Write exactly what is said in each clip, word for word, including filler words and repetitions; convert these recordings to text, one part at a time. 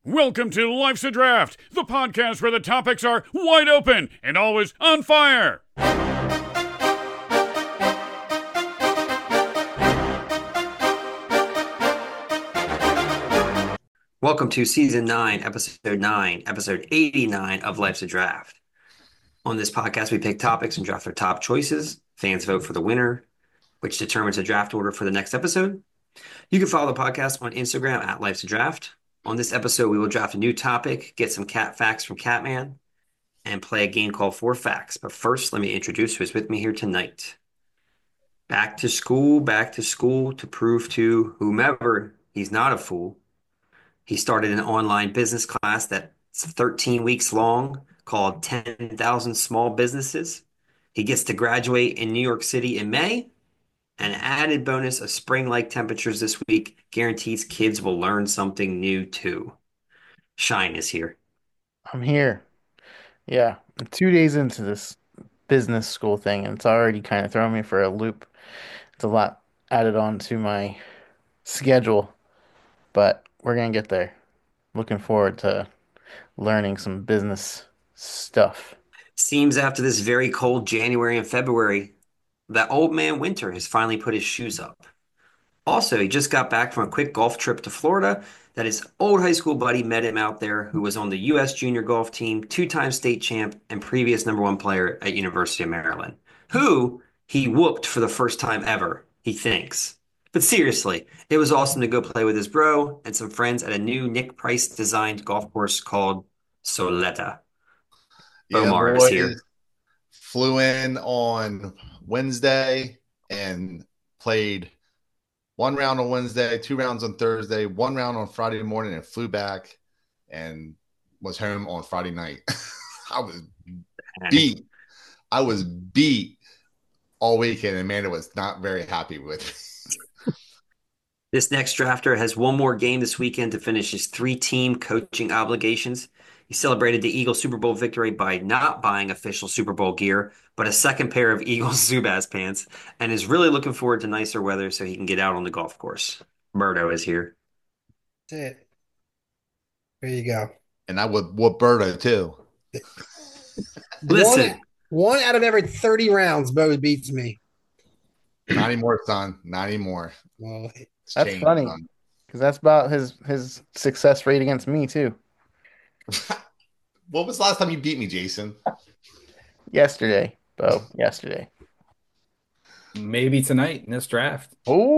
Welcome to Life's a Draft, the podcast where the topics are wide open and always on fire. Welcome to Season nine, Episode nine, Episode eighty-nine of Life's a Draft. On this podcast, we pick topics and draft our top choices. Fans vote for the winner, which determines the draft order for the next episode. You can follow the podcast on Instagram at Life's a Draft. On this episode, we will draft a new topic, get some cat facts from Catman, and play a game called Four Facts. But first, let me introduce who's with me here tonight. Back to school, back to school to prove to whomever he's not a fool. He started an online business class that's thirteen weeks long called ten thousand Small Businesses. He gets to graduate in New York City in May. An added bonus of spring-like temperatures this week guarantees kids will learn something new too. Shine is here. I'm here. Yeah, I'm two days into this business school thing, and it's already kind of throwing me for a loop. It's a lot added on to my schedule, but we're gonna get there. Looking forward to learning some business stuff. Seems after this very cold January and February, that old man Winter has finally put his shoes up. Also, he just got back from a quick golf trip to Florida that his old high school buddy met him out there, who was on the U S junior golf team, two-time state champ, and previous number one player at University of Maryland, who he whooped for the first time ever, he thinks. But seriously, it was awesome to go play with his bro and some friends at a new Nick Price-designed golf course called Soletta. Yeah, Omar is here. Flew in on Wednesday and played one round on Wednesday, two rounds on Thursday, one round on Friday morning, and flew back and was home on Friday night. I was beat. I was beat all weekend, and Amanda was not very happy with me. This next drafter has one more game this weekend to finish his three-team coaching obligations. He celebrated the Eagles Super Bowl victory by not buying official Super Bowl gear, but a second pair of Eagles Zubaz pants, and is really looking forward to nicer weather so he can get out on the golf course. Murdo is here. That's it. There you go. And I would whoop Berto, too. Listen. One, one out of every thirty rounds, Bo beats me. Not anymore, son. Not anymore. Well, It's That's changed, funny, son. because that's about his his success rate against me too. What was the last time you beat me, Jason? Yesterday, Bo. Yesterday. Maybe tonight in this draft.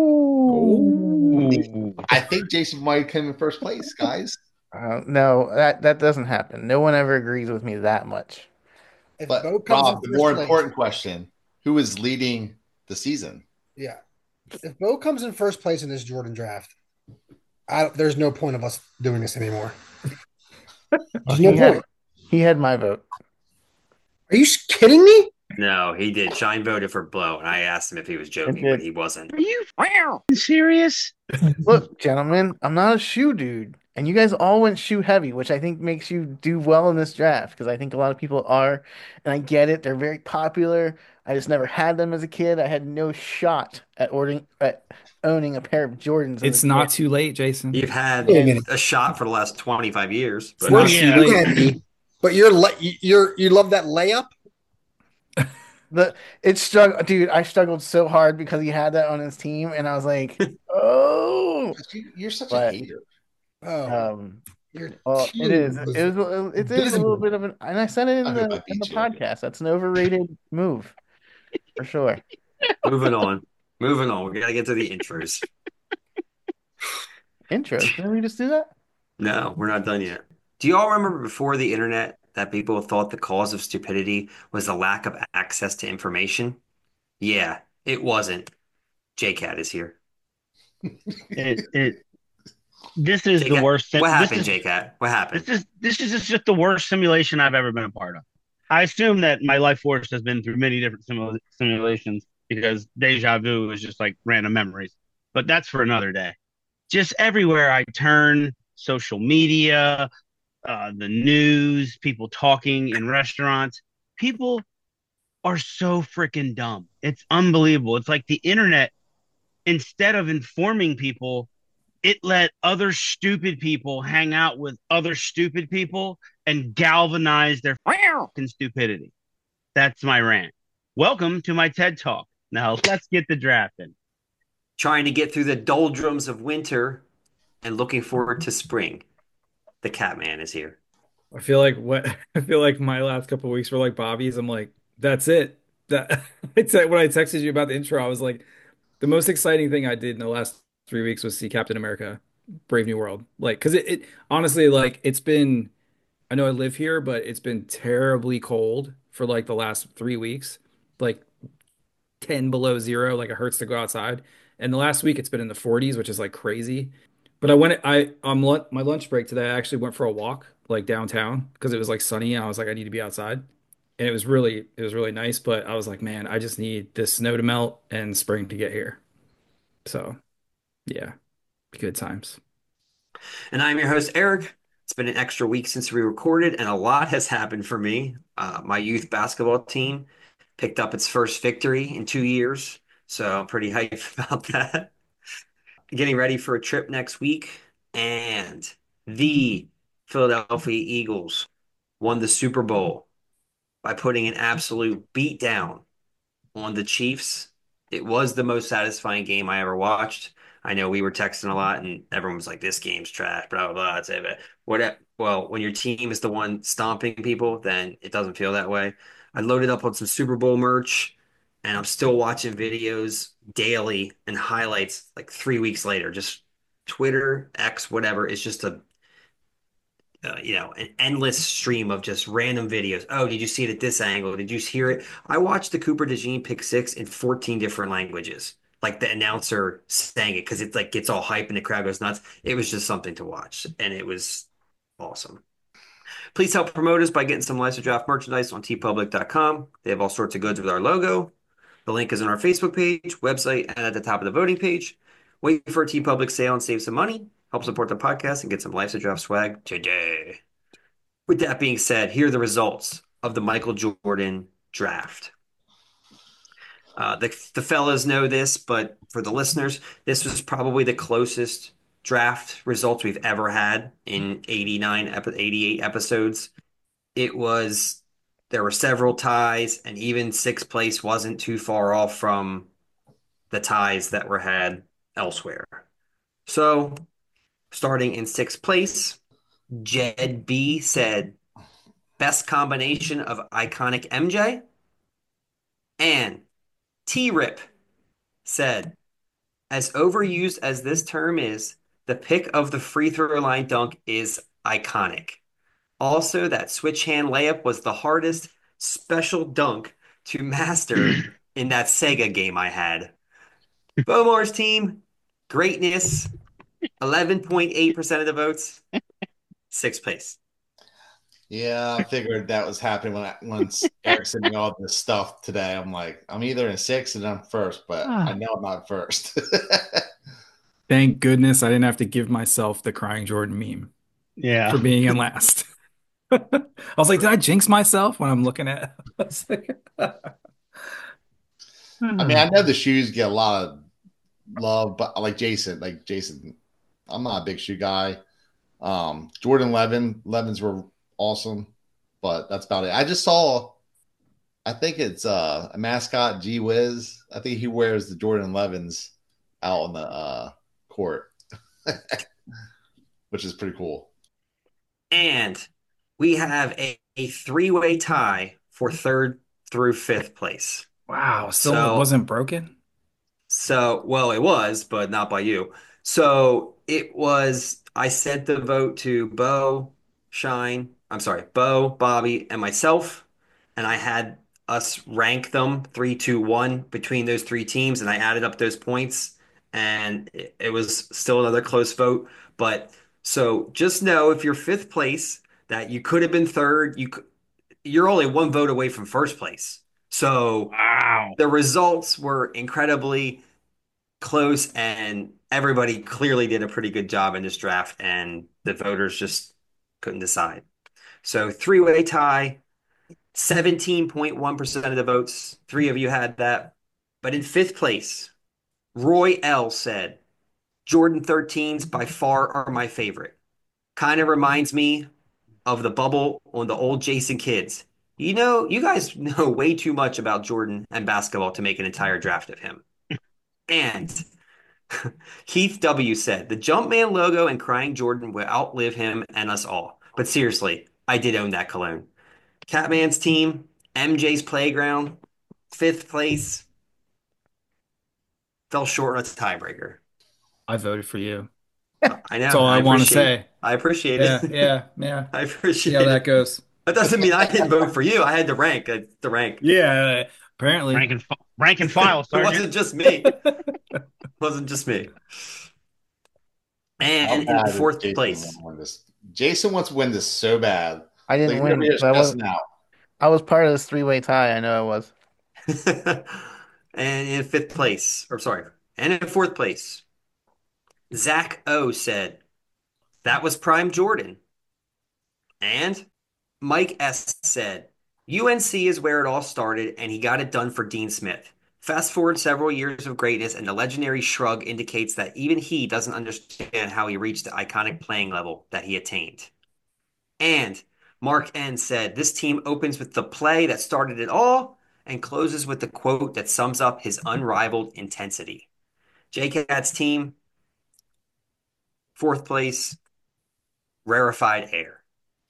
Oh. I think Jason might come in first place, guys. Uh, no, that that doesn't happen. No one ever agrees with me that much. if But Bo comes Rob, in the first more place- important question: who is leading the season? yeah. If Bo comes in first place in this Jordan draft, I, there's no point of us doing this anymore. There's no he, had, point. he had my vote. Are you kidding me? No, he did. Shine voted for Blow, and I asked him if he was joking, did. but he wasn't. Are you serious? Look, gentlemen, I'm not a shoe dude, and you guys all went shoe heavy, which I think makes you do well in this draft because I think a lot of people are, and I get it. They're very popular. I just never had them as a kid. I had no shot at ordering at owning a pair of Jordans. as It's a not kid. too late, Jason. You've had Wait a minute. a shot for the last twenty-five years. But We're not yeah. too late. Andy, but you're le- you're you love that layup. The it struggled, dude. I struggled so hard because he had that on his team, and I was like, oh. You- You're such But- a hater. Oh, Um, your well, it team is. was It is. It is a abysmal. little bit of an, and I said it in I the hope I in the beat you. podcast. That's an overrated move, for sure. moving on. Moving on. We got to get to the intros. Intro. Didn't we just do that? No, we're not done yet. Do you all remember before the internet that people thought the cause of stupidity was the lack of access to information? Yeah, it wasn't. J-Cat is here. It, it, this is the J-Cat, worst. sim- What this happened, is- J-Cat? What happened? This is this is just, just the worst simulation I've ever been a part of. I assume that my life force has been through many different simula- simulations because deja vu is just like random memories. But that's for another day. Just everywhere I turn, social media, uh, the news, people talking in restaurants, people are so freaking dumb. It's unbelievable. It's like the internet, instead of informing people, it let other stupid people hang out with other stupid people and galvanize their fucking stupidity. That's my rant. Welcome to my TED Talk. Now let's get the draft in. Trying to get through the doldrums of winter and looking forward to spring. The Catman is here. I feel like what I feel like my last couple of weeks were like Bobby's. I'm like, that's it. That I te- when I texted you about the intro, I was like, the most exciting thing I did in the last three weeks was see Captain America, Brave New World. Like, because it, it honestly, like, it's been. I know I live here, but it's been terribly cold for like the last three weeks, like ten below zero. Like it hurts to go outside. And the last week it's been in the forties, which is like crazy. But I went, I on lun- my lunch break today, I actually went for a walk like downtown because it was like sunny. And I was like, I need to be outside. And it was really, it was really nice. But I was like, man, I just need this snow to melt and spring to get here. So yeah, good times. And I'm your host, Eric. It's been an extra week since we recorded, and a lot has happened for me. Uh, my youth basketball team picked up its first victory in two years, so I'm pretty hyped about that. Getting ready for a trip next week, and the Philadelphia Eagles won the Super Bowl by putting an absolute beat down on the Chiefs. It was the most satisfying game I ever watched. I know we were texting a lot, and everyone was like, "This game's trash." Blah blah blah. I'd say, but what? Well, when your team is the one stomping people, then it doesn't feel that way. I loaded up on some Super Bowl merch, and I'm still watching videos daily and highlights like three weeks later. Just Twitter, X, whatever. It's just a uh, you know, an endless stream of just random videos. Oh, did you see it at this angle? Did you hear it? I watched the Cooper DeJean pick six in fourteen different languages, like the announcer saying it because it like gets all hype and the crowd goes nuts. It was just something to watch, and it was awesome. Please help promote us by getting some Life's a Draft merchandise on t public dot com. They have all sorts of goods with our logo. The link is on our Facebook page, website, and at the top of the voting page. Wait for a TeePublic sale and save some money. Help support the podcast and get some Life's a Draft swag today. With that being said, here are the results of the Michael Jordan draft. Uh, the, the fellas know this, but for the listeners, this was probably the closest draft results we've ever had in eighty-nine, eighty-eight episodes. It was, there were several ties, and even sixth place wasn't too far off from the ties that were had elsewhere. So, starting in sixth place, Jed B said, best combination of iconic M J. And T-Rip said, as overused as this term is, the pick of the free throw line dunk is iconic. Also, that switch hand layup was the hardest special dunk to master in that Sega game I had. Bomar's team, greatness, eleven point eight percent of the votes, sixth place. Yeah, I figured that was happening when I, once Eric sent me all this stuff today. I'm like, I'm either in sixth and I'm first, but I know I'm not first. Thank goodness I didn't have to give myself the crying Jordan meme Yeah. for being in last. I was like, did I jinx myself when I'm looking at I was like, I mean, I know the shoes get a lot of love, but like Jason, like Jason, I'm not a big shoe guy. Um, Jordan eleven, elevens were awesome, but that's about it. I just saw, I think it's uh, a mascot, G Wiz. I think he wears the Jordan elevens out on the uh, court, which is pretty cool. And we have a, a three-way tie for third through fifth place. wow, still So- wasn't broken. So, well, it was, but not by you. So it was, I sent the vote to Bo, Shine, I'm sorry, Bo, Bobby, and myself. And I had us rank them three, two, one between those three teams. And I added up those points. And it, it was still another close vote. But so just know if you're fifth place, that you could have been third. You could, you're only one vote away from first place. So Wow. the results were incredibly close, and everybody clearly did a pretty good job in this draft, and the voters just couldn't decide. So three-way tie, seventeen point one percent of the votes. Three of you had that. But in fifth place, Roy L said, Jordan thirteens by far are my favorite. Kind of reminds me of the bubble on the old Jason Kids. You know, you guys know way too much about Jordan and basketball to make an entire draft of him. And Keith W. said, the Jumpman logo and crying Jordan will outlive him and us all. But seriously, I did own that cologne. Catman's team, M J's Playground, fifth place, fell short on a tiebreaker. I voted for you. I know. That's all I, I want to appreciate say. I appreciate Yeah, it. yeah, yeah. I See appreciate how it. that goes. That doesn't mean I didn't vote for you. I had to rank. I, the rank. Yeah, apparently. Rank and, fi- rank and file, It Sergeant. wasn't just me. It wasn't just me. And How in bad is fourth Jason place, gonna win this? Jason wants to win this so bad. I didn't Like, win, over here but I was stressing out. I was part of this three-way tie. I know I was. and in fifth place, or sorry, and in fourth place, Zach O said, that was prime Jordan. And Mike S said, U N C is where it all started, and he got it done for Dean Smith. Fast forward several years of greatness, and the legendary shrug indicates that even he doesn't understand how he reached the iconic playing level that he attained. And Mark N said, this team opens with the play that started it all and closes with the quote that sums up his unrivaled intensity. J CAT's team, fourth place, Rarefied Air.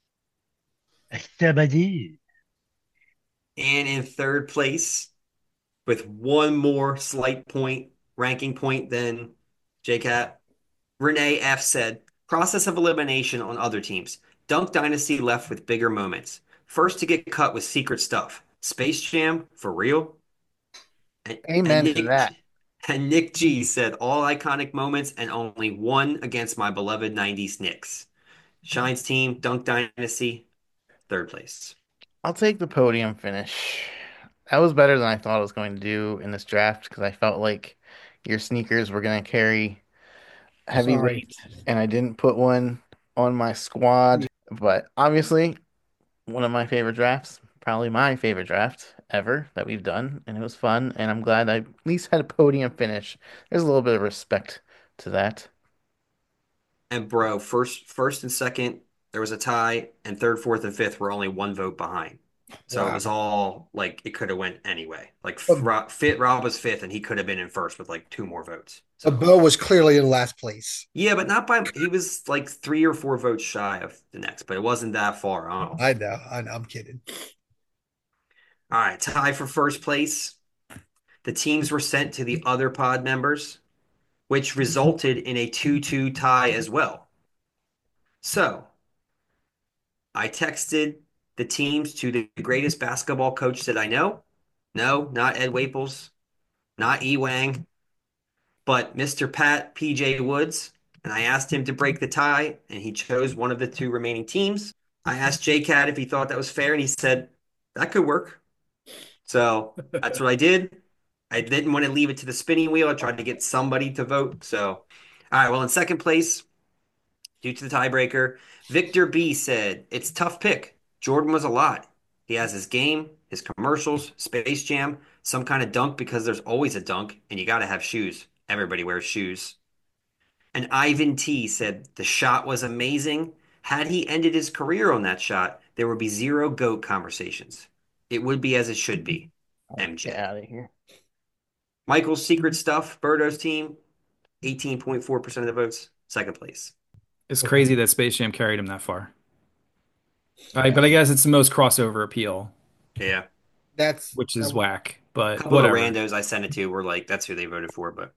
Estabadi. And in third place, with one more slight point, ranking point than J CAT, Renee F said, process of elimination on other teams. Dunk Dynasty left with bigger moments. First to get cut with secret stuff. Space Jam, for real? And, Amen and to Nick, that. and Nick G said, all iconic moments and only one against my beloved nineties Knicks. Shine's team, Dunk Dynasty, third place. I'll take the podium finish. That was better than I thought I was going to do in this draft because I felt like your sneakers were going to carry heavy Sorry. weight, and I didn't put one on my squad. But obviously, one of my favorite drafts, probably my favorite draft ever that we've done, and it was fun. And I'm glad I at least had a podium finish. There's a little bit of respect to that. And bro, first first and second, there was a tie, and third, fourth, and fifth were only one vote behind. So Wow. it was all like it could have went anyway. Like Um, Ro- Fit Rob was fifth, and he could have been in first with like two more votes. So So Bo was clearly in last place. yeah, but not by he was like three or four votes shy of the next, but it wasn't that far off. I know. I know. I'm kidding. All right, tie for first place. The teams were sent to the other pod members, which resulted in a two two tie as well. So I texted the teams to the greatest basketball coach that I know. No, not Ed Waples, not E. Wang, but Mister Pat P J Woods. And I asked him to break the tie, and he chose one of the two remaining teams. I asked J CAT if he thought that was fair, and he said that could work. So that's what I did. I didn't want to leave it to the spinning wheel. I tried to get somebody to vote. So, all right. Well, in second place, due to the tiebreaker, Victor B said, it's tough pick. Jordan was a lot. He has his game, his commercials, Space Jam, some kind of dunk because there's always a dunk, and you got to have shoes. Everybody wears shoes. And Ivan T said, the shot was amazing. Had he ended his career on that shot, there would be zero GOAT conversations. It would be as it should be. M J. Get out of here. Michael's Secret Stuff, Birdo's team, eighteen point four percent of the votes, second place. It's crazy that Space Jam carried him that far. Right, but I guess it's the most crossover appeal, Yeah. That's which is that- whack. A But couple whatever. of randos I sent it to were like, that's who they voted for, but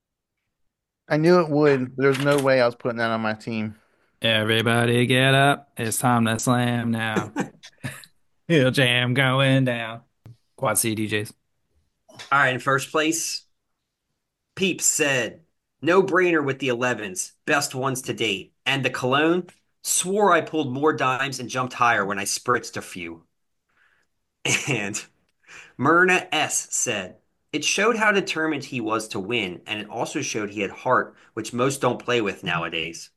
I knew it would, but there's no way I was putting that on my team. Everybody get up. It's time to slam now. Hill jam going down. Quad C D Js. all right, in first place, Peeps said, no brainer with the elevens, best ones to date. And the cologne, swore I pulled more dimes and jumped higher when I spritzed a few. And Myrna S said, it showed how determined he was to win, and it also showed he had heart, which most don't play with nowadays.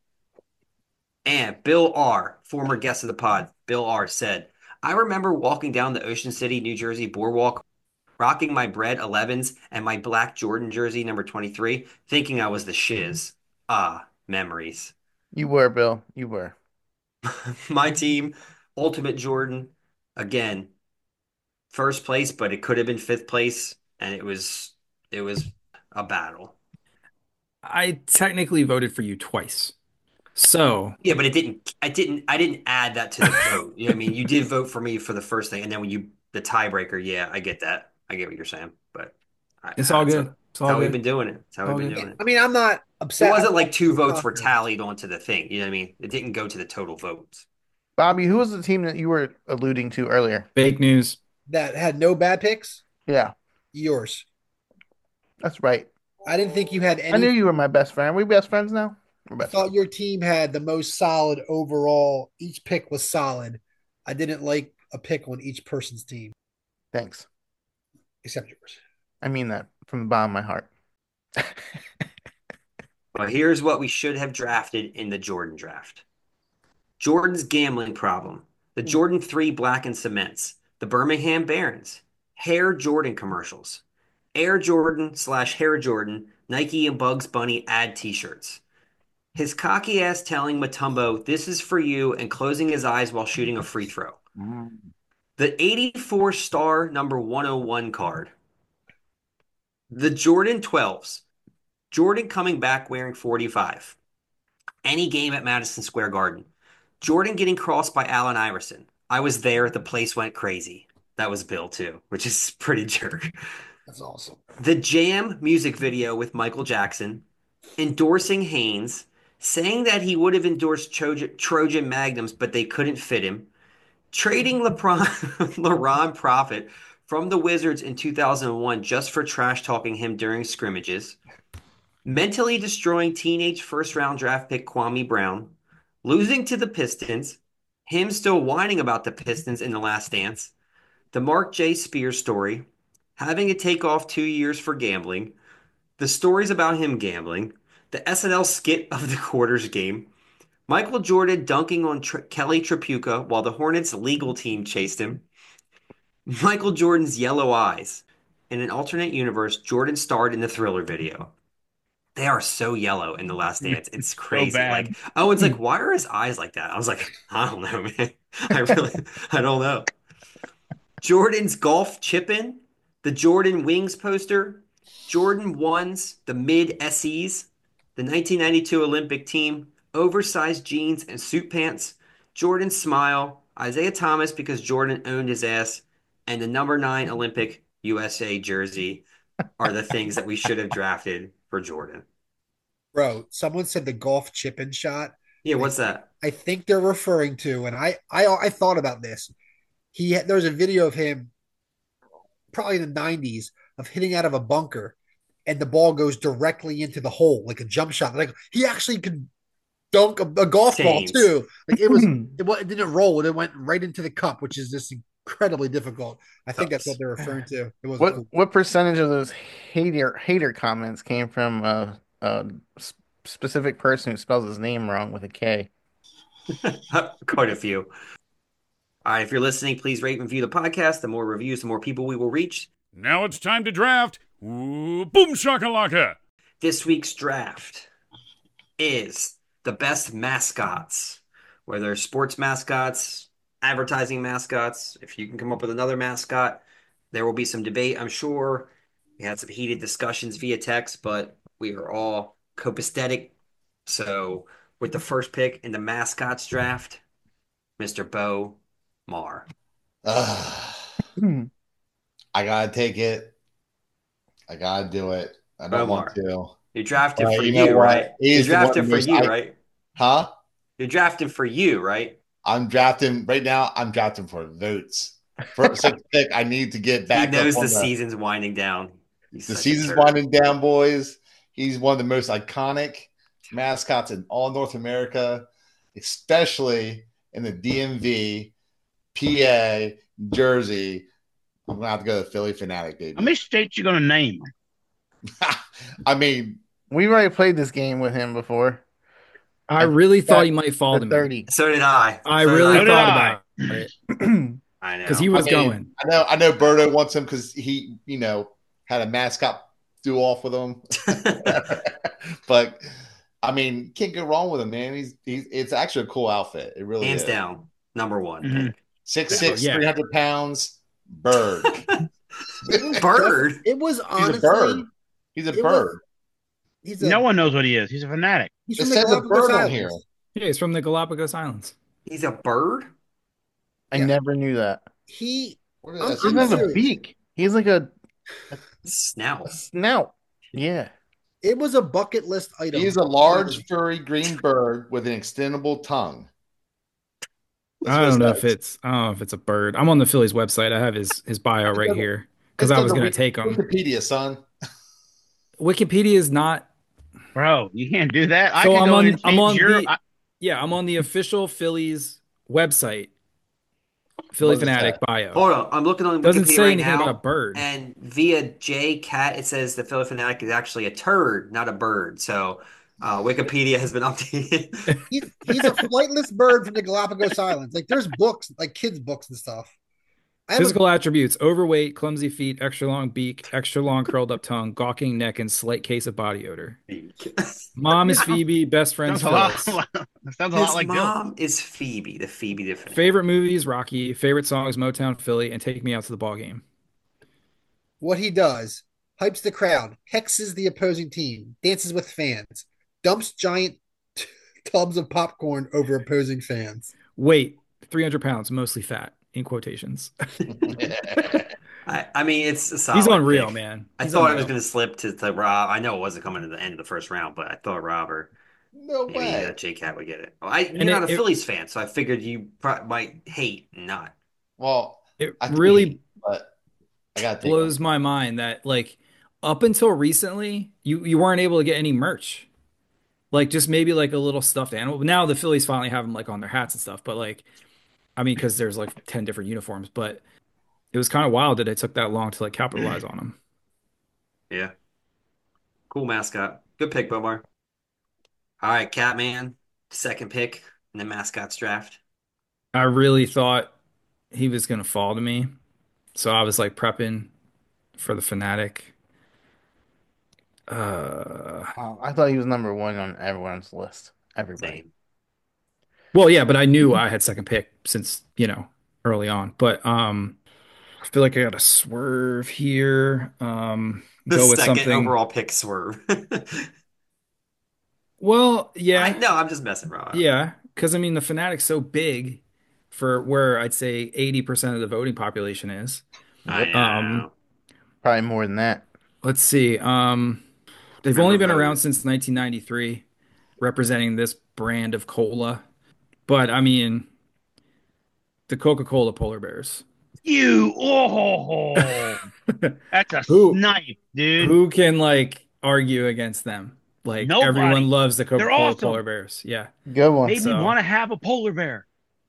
And Bill R, former guest of the pod, Bill R said, I remember walking down the Ocean City, New Jersey boardwalk, rocking my Bread elevens and my black Jordan jersey number twenty-three, thinking I was the shiz. Ah, memories. You were, Bill. You were. My team, Ultimate Jordan, again, first place, but it could have been fifth place, and it was it was a battle. I technically voted for you twice. So Yeah, but it didn't. I didn't. I didn't add that to the vote. You know what I mean? You did vote for me for the first thing, and then when you the tiebreaker, yeah, I get that. I get what you're saying, but I, it's all that's, good. a, It's that's all how we've good. been doing it. That's how All we've been good. doing it. I mean, I'm not It upset. wasn't like two votes were Confident. tallied onto the thing. You know what I mean? It didn't go to the total votes. Bobby, who was the team that you were alluding to earlier? Fake news. That had no bad picks. Yeah, Yours. that's right. I didn't think you had I knew any. you were my best friend. Are we best friends now? We're I best thought friends. your team had the most solid overall. Each pick was solid. I didn't like a pick on each person's team Thanks. except yours. I mean that from the bottom of my heart. Well, here's what we should have drafted in the Jordan draft. Jordan's gambling problem, the Jordan three Black and Cements, the Birmingham Barons, Hair Jordan commercials, Air Jordan slash Hair Jordan, Nike and Bugs Bunny ad t-shirts. His cocky ass telling Mutombo, this is for you, and closing his eyes while shooting a free throw. The eighty-four star number one oh one card. The Jordan twelves. Jordan coming back wearing forty-five. Any game at Madison Square Garden. Jordan getting crossed by Allen Iverson. I was there. The place went crazy. That was Bill, too, which is pretty jerk. That's awesome. The Jam music video with Michael Jackson. Endorsing Haynes. Saying that he would have endorsed Trojan, Trojan Magnums, but they couldn't fit him. Trading LeBron, LaRon Profit from the Wizards in two thousand one just for trash talking him during scrimmages. Mentally destroying teenage first round draft pick Kwame Brown, losing to the Pistons, him still whining about the Pistons in the last dance, the Mark J. Spears story, having to take off two years for gambling, the stories about him gambling, the S N L skit of the quarters game, Michael Jordan dunking on Tr- Kelly Tripucka while the Hornets legal team chased him, Michael Jordan's yellow eyes. In an alternate universe, Jordan starred in the Thriller video. They are so yellow in The Last Dance. It's So crazy. bad. Like, oh, it's like, why are his eyes like that? I was like, I don't know, man. I really, I don't know. Jordan's golf chipping, the Jordan Wings poster, Jordan ones, the mid S Es, the nineteen ninety-two Olympic team, oversized jeans and suit pants, Jordan's smile, Isaiah Thomas because Jordan owned his ass, and the number nine Olympic U S A jersey are the things that we should have drafted for Jordan. Bro, someone said the golf chip in shot. Yeah, what's that? I think they're referring to, and I I I thought about this. He had, there was a video of him, probably in the nineties, of hitting out of a bunker, and the ball goes directly into the hole like a jump shot. Like he actually could dunk a, a golf Saints. ball too. Like it was, it, wa- it didn't roll; it went right into the cup, which is just incredibly difficult. I think that's what they're referring to. It was What what percentage of those hater hater comments came from a, a s- specific person who spells his name wrong with a K? Quite a few. All right, if you're listening, please rate and review the podcast. The more reviews, the more people we will reach. Now it's time to draft. Ooh, boom shakalaka. This week's draft is the best mascots, whether sports mascots, advertising mascots. If you can come up with another mascot, there will be some debate, I'm sure. We had some heated discussions via text, but we are all copacetic. So, with the first pick in the mascots draft, Mister Bo Mar. Ugh. Hmm. I gotta take it. I gotta do it. I don't Omar. want to. You're drafting Well, for you you, know what? right? He's You're the one drafting for who's- you, I- right? Huh? You're drafting for you, right? I'm drafting right now. I'm drafting for votes. First pick, I need to get He back knows up the on the, season's winding down. He's the such a season's turd. winding down, boys. He's one of the most iconic mascots in all North America, especially in the D M V, P A, Jersey. I'm gonna have to go to Philly Fanatic, baby. How many states you gonna name? I mean, We've already played this game with him before. I I really think thought that- he might fall For to me. thirty. So did I. I So did really So did thought I. about it I know. because he was I mean, going. I know, I know, Berto wants him because he, you know, had a mascot do off with him. But I mean, can't go wrong with him, man. He's he's it's actually a cool outfit. It really Hands is. down, number one Mhm. pick. Six Oh, six, yeah. three hundred pounds, bird. It was Bird. It was He's honestly. a bird. He's a it was- bird. He's a, No one knows what he is. He's a fanatic. He's It from the says a Galapagos bird on Islands. here. Yeah, he's from the Galapagos Islands. He's a bird. I Yeah. never knew that. He Where did I'm- that He I'm doesn't have a serious. beak. He's like a, Snout. a snout. Yeah. it was a bucket list item. He is a large, furry green bird with an extendable tongue. That's I what it don't know if says. it's I don't know if it's a bird. I'm on the Phillies website. I have his his bio right doesn't- here because It's I was on the gonna Wiki- take him. Wikipedia, son. Wikipedia is not. Bro, you can't do that. I So can I'm go on and I'm change on your. the I- yeah I'm on the official Phillies website. Philly What does it Fanatic say? bio. Hold on, I'm looking on Doesn't Wikipedia say right anything now, about a bird. and via J Cat, it says the Philly Fanatic is actually a turd, not a bird. So uh, Wikipedia has been updated. He's, he's a flightless bird from the Galapagos Islands. Like there's books, like kids' books and stuff. I have a- Physical attributes: overweight, clumsy feet, extra long beak, extra long curled up tongue, gawking neck, and slight case of body odor. Mom is Phoebe, best friend's Sounds a lot. Phyllis. Sounds a His lot like Bill. mom is Phoebe, the Phoebe the Fanatic. Favorite movies: Rocky. Favorite songs: Motown Philly, and Take Me Out to the Ball Game. what he does: hypes the crowd, hexes the opposing team, dances with fans, dumps giant tubs of popcorn over opposing fans. Weight: three hundred pounds, mostly fat. In quotations. I, I mean, it's a solid He's unreal, pick. man. I He's thought it was unreal. going to slip to, to Rob. I know it wasn't coming to the end of the first round, but I thought Rob or No maybe way. uh, J Cat would get it. Well, I, you're And not it- a it- Phillies fan, so I figured you pro- might hate and not. Well, It I really think, but I got to blows my mind that like up until recently you you weren't able to get any merch, like just maybe like a little stuffed animal. Now the Phillies finally have them like on their hats and stuff, but like I mean because there's like ten different uniforms, but it was kind of wild that it took that long to like capitalize on them. Yeah. Cool mascot. Good pick, Bomar. All right, Catman, second pick in the mascots draft. I really thought he was gonna fall to me, so I was like prepping for the Fanatic. Uh, Oh, I thought he was number one on everyone's list. Everybody. Same. well, yeah, but I knew I had second pick since, you know, early on. But um I feel like I got to swerve here. Um, The go with second something. overall pick, Swerve. Well, I, yeah, no, I'm just messing, Rob. yeah, because I mean the Fanatic's so big for where I'd say eighty percent of the voting population is. I know. Um, Probably more than that. Let's see. Um, they've Remember only been voting. around since nineteen ninety-three, representing this brand of cola. But I mean, the Coca-Cola Polar Bears. You, oh, that's a Who- snipe, dude. Who can like argue against them? Like Nobody. everyone loves the Coca-Cola awesome. Polar Bears. Yeah. Good one. Made me so- want to have a polar bear.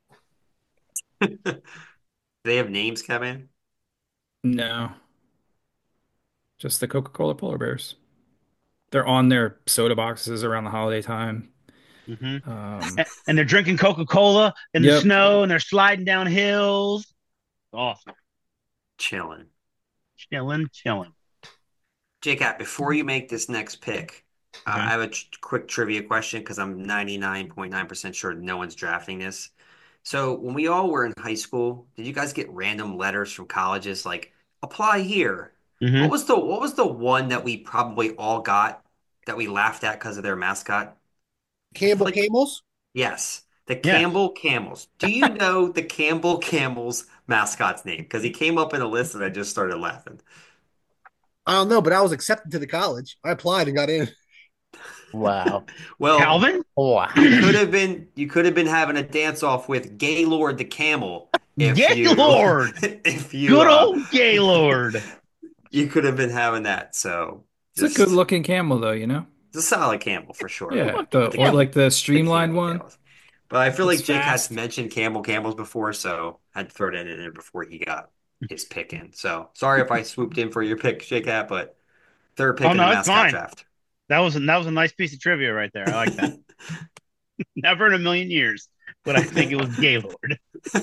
They have names, Kevin? No. Just the Coca-Cola Polar Bears. They're on their soda boxes around the holiday time. hmm Um, And they're drinking Coca Cola in the Yep. snow, and they're sliding down hills. Awesome, Chilling. chilling, chilling. J-Cat, before you make this next pick, uh, Okay. I have a tr- quick trivia question because I'm ninety-nine point nine percent sure no one's drafting this. So when we all were in high school, did you guys get random letters from colleges like apply here? Mhm. What was the what was the one that we probably all got that we laughed at because of their mascot? Campbell Like- Camels. Yes, the Yes. Campbell Camels. Do you know the Campbell Camels mascot's name? Because he came up in a list and I just started laughing. I don't know, but I was accepted to the college. I applied and got in. Wow. Well, Calvin? Wow. you could have been you could have been having a dance off with Gaylord the Camel if you Gaylord! if you Good uh, old Gaylord. you could have been having that. So it's a just- good looking camel though, you know? It's a solid camel for sure. Yeah. But The, the or camel- like the the streamlined camel one. camels. But I feel like It's Jake has fast. mentioned camel camels before, so I had to throw that in there before he got his pick in. So sorry if I swooped in for your pick, Jake Hat, but third pick Oh, in no, the it's mascot fine. draft. That was that was a nice piece of trivia right there. I like that. Never in a million years would I think it was Gaylord.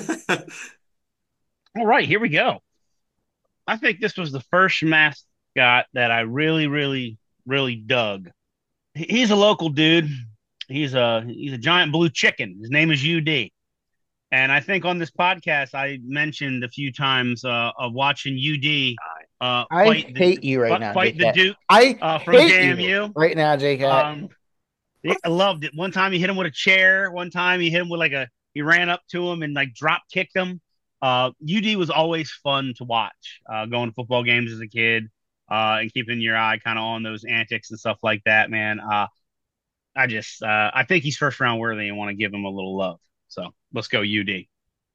All right, here we go. I think this was the first mascot that I really, really, really dug. He's a local dude. He's a he's a giant blue chicken. His name is U D. And I think on this podcast I mentioned a few times uh, of watching U D uh, I fight the hate you right fight, now, fight the J K. Duke I uh, from hate J M U. you right now, J K. Um, I loved it. One time he hit him with a chair. One time he hit him with like a he ran up to him and like drop kicked him. Uh, U D was always fun to watch. Uh, going to football games as a kid uh, and keeping your eye kind of on those antics and stuff like that, man. Uh, I just uh, I think he's first round worthy and want to give him a little love. So let's go U D.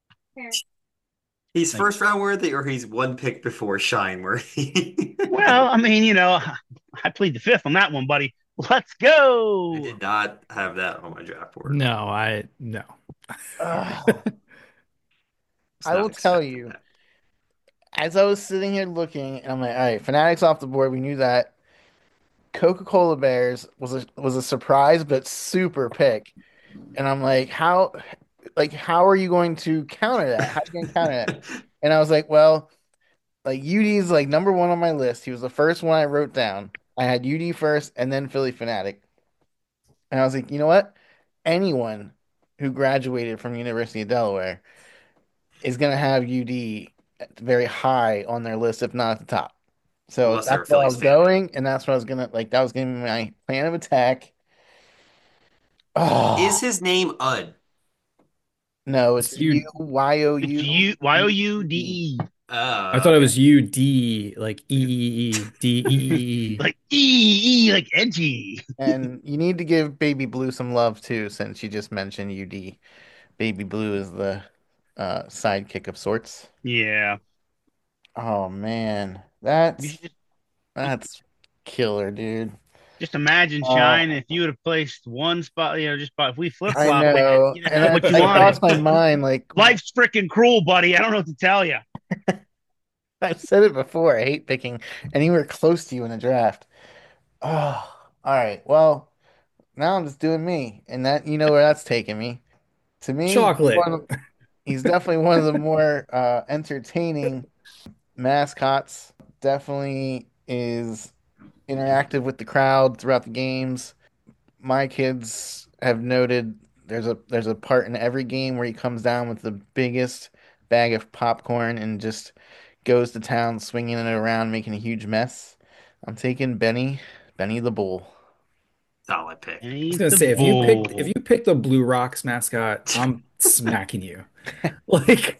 He's Thank first round worthy, or he's one pick before Shine worthy. Well, I mean, you know, I plead the fifth on that one, buddy. Let's go. I did not have that on my draft board. No, I no. Ugh. Was I not will tell expecting you, that. as I was sitting here looking, and I'm like, all right, Fanatics off the board. We knew that. Coca-Cola Bears was a was a surprise, but super pick. And I'm like, how, like, how are you going to counter that? How are you going to counter that? And I was like, well, like U D's like number one on my list. He was the first one I wrote down. I had U D first, and then Philly Fanatic. And I was like, you know what? Anyone who graduated from the University of Delaware is going to have U D very high on their list, if not at the top. So Unless they're a that's where I Phillies was fan. going, and that's what I was gonna like. That was gonna be my plan of attack. Oh Is his name Ud? no, it's It's U- U Y O It's U U Y O U D E. Uh, I thought it okay. was U D, like E E E D E E E. Like E E like edgy. And you need to give Baby Blue some love too, since you just mentioned U D. Baby Blue is the uh, sidekick of sorts. Yeah. Oh man, You that's should just, that's killer, dude. just imagine, Uh, Shine, if you would have placed one spot, you know, just spot if we flip I flop, know, you'd have and had I, what you I wanted. crossed my mind like Life's freaking cruel, buddy. I don't know what to tell you. I've said it before. I hate picking anywhere close to you in a draft. Oh, all right. Well, now I'm just doing me, and that you know where that's taking me. To me, he's Chocolate. one of- he's definitely one of the more uh, entertaining mascots. Definitely is interactive with the crowd throughout the games. My kids have noted there's a there's a part in every game where he comes down with the biggest bag of popcorn and just goes to town, swinging it around, making a huge mess. I'm taking Benny, Benny the Bull. Solid pick. And I was he's gonna the say if you picked if bull. you picked the Blue Rocks mascot, I'm smacking you. Like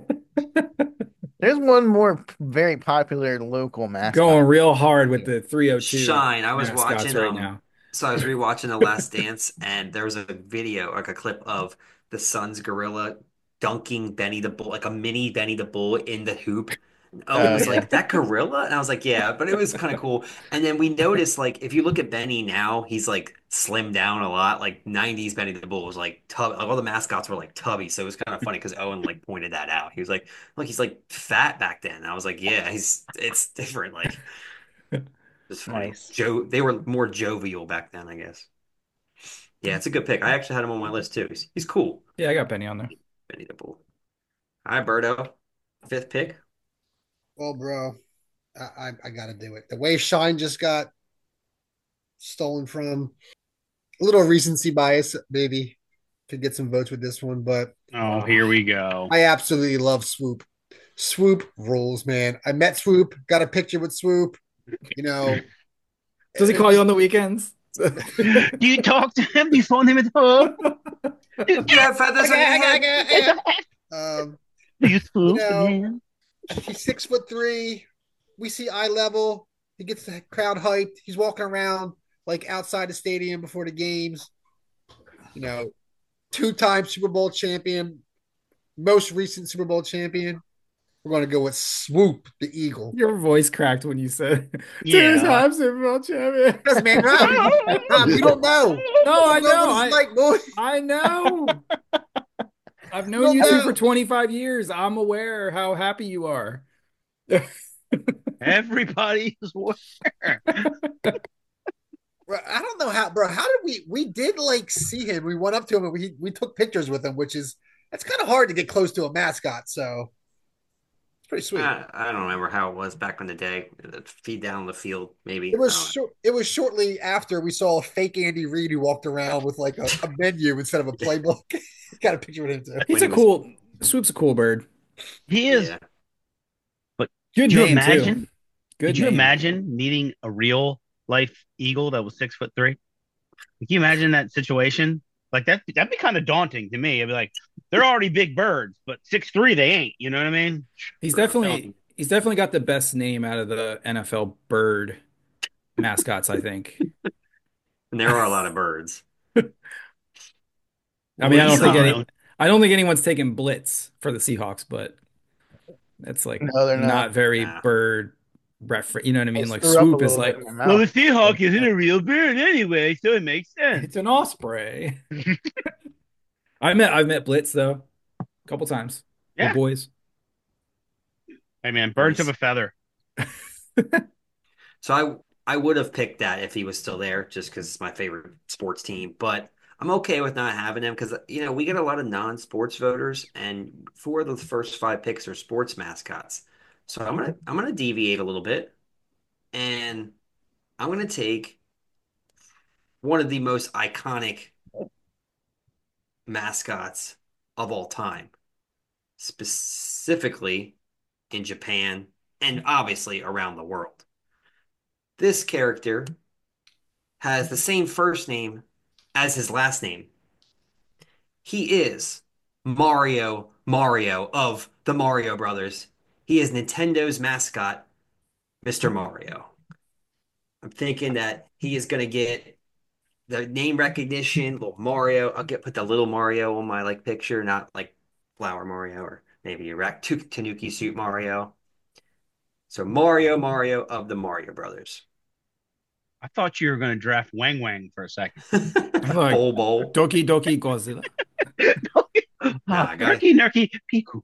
There's one more very popular local mascot. going real hard with the three oh two Shine. I was mascots watching right um now. so I was rewatching The Last Dance, and there was a video, like a clip of the Suns gorilla dunking Benny the Bull, like a mini Benny the Bull in the hoop. Oh, it Oh, was yeah. like that gorilla, and I was like, yeah, but it was kind of cool. And then we noticed, like, if you look at Benny now, he's like slimmed down a lot. Like nineties Benny the Bull was like tub. All the mascots were like tubby, so it was kind of funny because Owen like pointed that out. He was like, look, he's like fat back then. And I was like, yeah, he's it's different. Like, it's funny. Nice. Joe, they were more jovial back then, I guess. Yeah, it's a good pick. I actually had him on my list too. He's, he's cool, Yeah, I got Benny on there. Benny the Bull. All right, Berto, fifth pick. Well, bro, I, I, I got to do it. The way Shine just got stolen from, a little recency bias, maybe could get some votes with this one, but Oh, here we go. I absolutely love Swoop. Swoop rules, man. I met Swoop, got a picture with Swoop. You know, Does he call you on the weekends? Do you talk to him? Do you phone him at home? You have feathers on your head. Um, Do you swoop You know, again? he's six foot three. We see eye level. He gets the crowd hyped. He's walking around like outside the stadium before the games. You know, two-time Super Bowl champion, most recent Super Bowl champion. We're going to go with Swoop, the Eagle. Your voice cracked when you said Yeah. two-time Super Bowl champion. Because, man, Rob, Rob, you don't know. No, I You don't know. what I, it's like, boy. I know. I've known No you two doubt. for twenty-five years. I'm aware how happy you are. Everybody's aware. Bro, I don't know how, bro. How did we? We did like see him. We went up to him and we we took pictures with him, which is that's kind of hard to get close to a mascot. So pretty sweet. I, I don't remember how it was back in the day. Feed down the field, maybe. It was I don't know. short, it was shortly after we saw a fake Andy Reid who walked around with like a, a menu instead of a playbook. Got a picture with him too. He's a When he was- cool Swoop's a cool bird. He is. Yeah. But Good could you name imagine? too. Good Could you name. imagine meeting a real life eagle that was six foot three? Can you imagine that situation? Like that, that'd be kind of daunting to me. I'd be like, they're already big birds, but six three they ain't. You know what I mean? He's definitely he's definitely got the best name out of the N F L bird mascots, I think. And there are a lot of birds. I mean, I don't He's think not any, real. I don't think anyone's taking Blitz for the Seahawks, but that's like No, they're not. not very Nah. bird refer. You know what I mean? It Like threw up a Swoop is little like bit in my Well, the mouth. Seahawk isn't a real bird anyway, so it makes sense. it's an osprey. I met I've met Blitz though, a couple times. Yeah. Good boys. Hey man, birds Nice. of a feather. So I I would have picked that if he was still there, just because it's my favorite sports team. But I'm okay with not having him because you know we get a lot of non-sports voters, and four of the first five picks are sports mascots. So I'm gonna I'm gonna deviate a little bit, and I'm gonna take one of the most iconic mascots of all time, specifically in Japan and obviously around the world. This character has the same first name as his last name. He is Mario Mario of the Mario Brothers. He is Nintendo's mascot, Mister Mario. I'm thinking that he is going to get the name recognition, little Mario. I'll get put the little Mario on my like picture, not like Flower Mario or maybe a Rak- Tanuki suit Mario. So Mario Mario of the Mario Brothers. I thought you were going to draft Wang Wang for a second. like- Bowl bowl. Doki Doki Godzilla. Nah, I got Nerky, nerky, piku.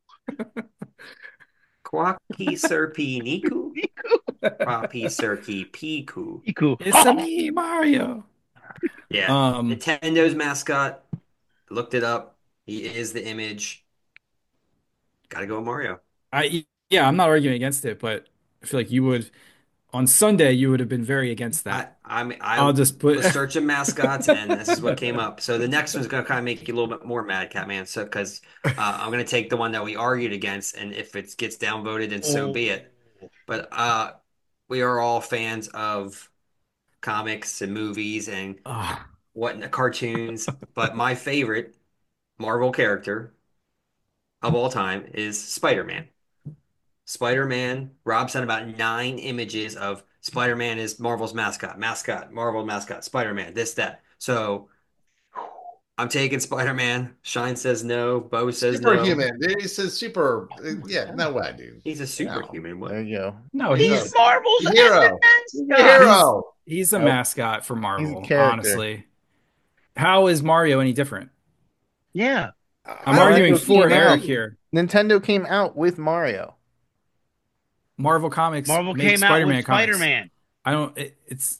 Kwaki Serpi Niku. Kwapi Serki Piku. Piku. It's a me, Mario. Yeah. Um, Nintendo's mascot. Looked it up. He is the image. Gotta go with Mario. I yeah, I'm not arguing against it, but I feel like you would on Sunday you would have been very against that. I I mean I I'll just put was searching mascots and this is what came up. So the next one's gonna kind of make you a little bit more mad, Catman. So because uh, I'm gonna take the one that we argued against, and if it gets downvoted, then so be it. But uh, we are all fans of comics and movies and Oh, what cartoons. But my favorite Marvel character of all time is Spider-Man. Spider-Man. Rob sent about nine images of Spider-Man is Marvel's mascot, mascot, Marvel mascot, Spider-Man, this, that. So I'm taking Spider-Man. Shine says no. Bo says no. Superhuman. Dude, he says super. Yeah, no way, dude. He's a superhuman. What? There you go. no, he's He's Marvel's Hero. mascot. Hero. he's a Nope. mascot for Marvel, character. honestly. How is Mario any different? Yeah. I'm I don't arguing think for he came Eric out. here. Nintendo came out with Mario. Marvel Comics Marvel made came out Spider-Man with comics. Spider-Man. I don't. It, it's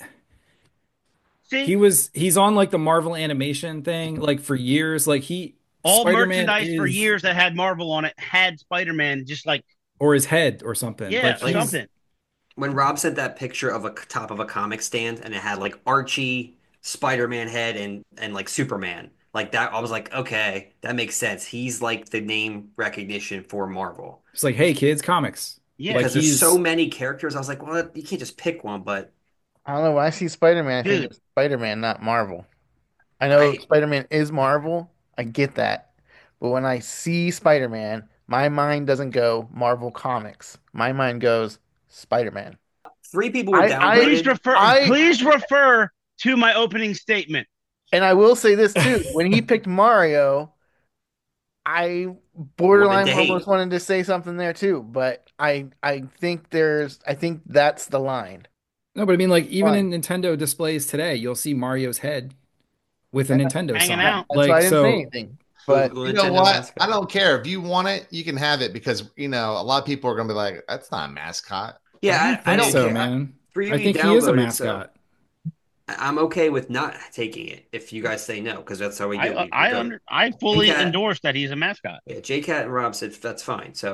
See, he was he's on like the Marvel animation thing like for years. Like he all Spider-Man merchandise for is- years that had Marvel on it had Spider-Man, just like or his head or something. yeah, like, he's- something. When Rob sent that picture of a top of a comic stand and it had like Archie, Spider-Man head, and and like Superman, like that, I was like, okay, that makes sense. He's like the name recognition for Marvel. It's like, hey kids, comics. Yeah, Like Because he's- there's so many characters, I was like, well, you can't just pick one, but I don't know. When I see Spider-Man, I think Dude. it's Spider-Man, not Marvel. I know I- Spider-Man is Marvel. I get that. But when I see Spider-Man, my mind doesn't go Marvel Comics. My mind goes Spider-Man. three people were I- I- downgraded. please refer. I- please refer to my opening statement. And I will say this too. When he picked Mario, I borderline Wanted to hate. almost wanted to say something there too. But I I think there's I think that's the line. No, but I mean, like even Fine. in Nintendo displays today, you'll see Mario's head with a Yeah. Nintendo Hanging sign. out. That's Like why I didn't so, say anything. But The You know Nintendo what? mascot. I don't care. If you want it, you can have it because, you know, a lot of people are going to be like, that's not a mascot. Yeah, I I, don't I think don't so, care. man. Three of I you think he is a downvoted, so mascot. I- I'm okay with not taking it if you guys say no, because that's how we do. I it. We I go- under, I fully Okay. endorse that he's a mascot. Yeah, J Cat and Rob said that's fine. So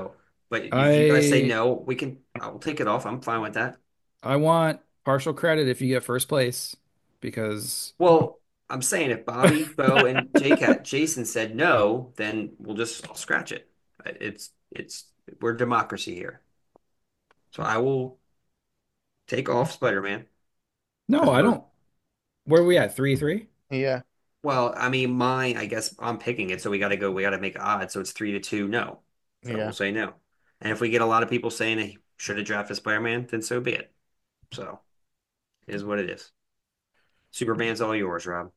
But if you guys say I no, we can. I'll take it off. I'm fine with that. I want partial credit if you get first place because Well, I'm saying if Bobby, Bo, and J Cat, Jason said no, then we'll just I'll scratch it. It's it's we're democracy here. So I will take off Spider-Man no, because I we're don't. Where are we at? Three, three? Yeah. well, I mean mine, I guess I'm picking it, so we gotta go, we gotta make odds. So it's three to two, no. So we'll Yeah. say no. And if we get a lot of people saying he should have drafted Spider-Man, then so be it. So it is what it is. Superman's all yours, Rob.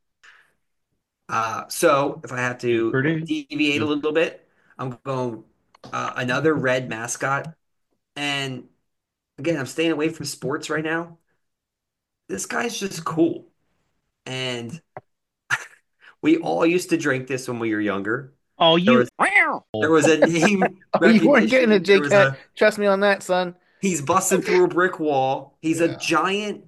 Uh, so if I have to Pretty. deviate a little bit, I'm going uh, another red mascot. And again, I'm staying away from sports right now. This guy's just cool. And we all used to drink this when we were younger. Oh, There you. was there was a name Oh, you weren't getting recognition. it, There was J-Cat. a Trust me on that, son. he's busting through a brick wall. He's a Yeah. giant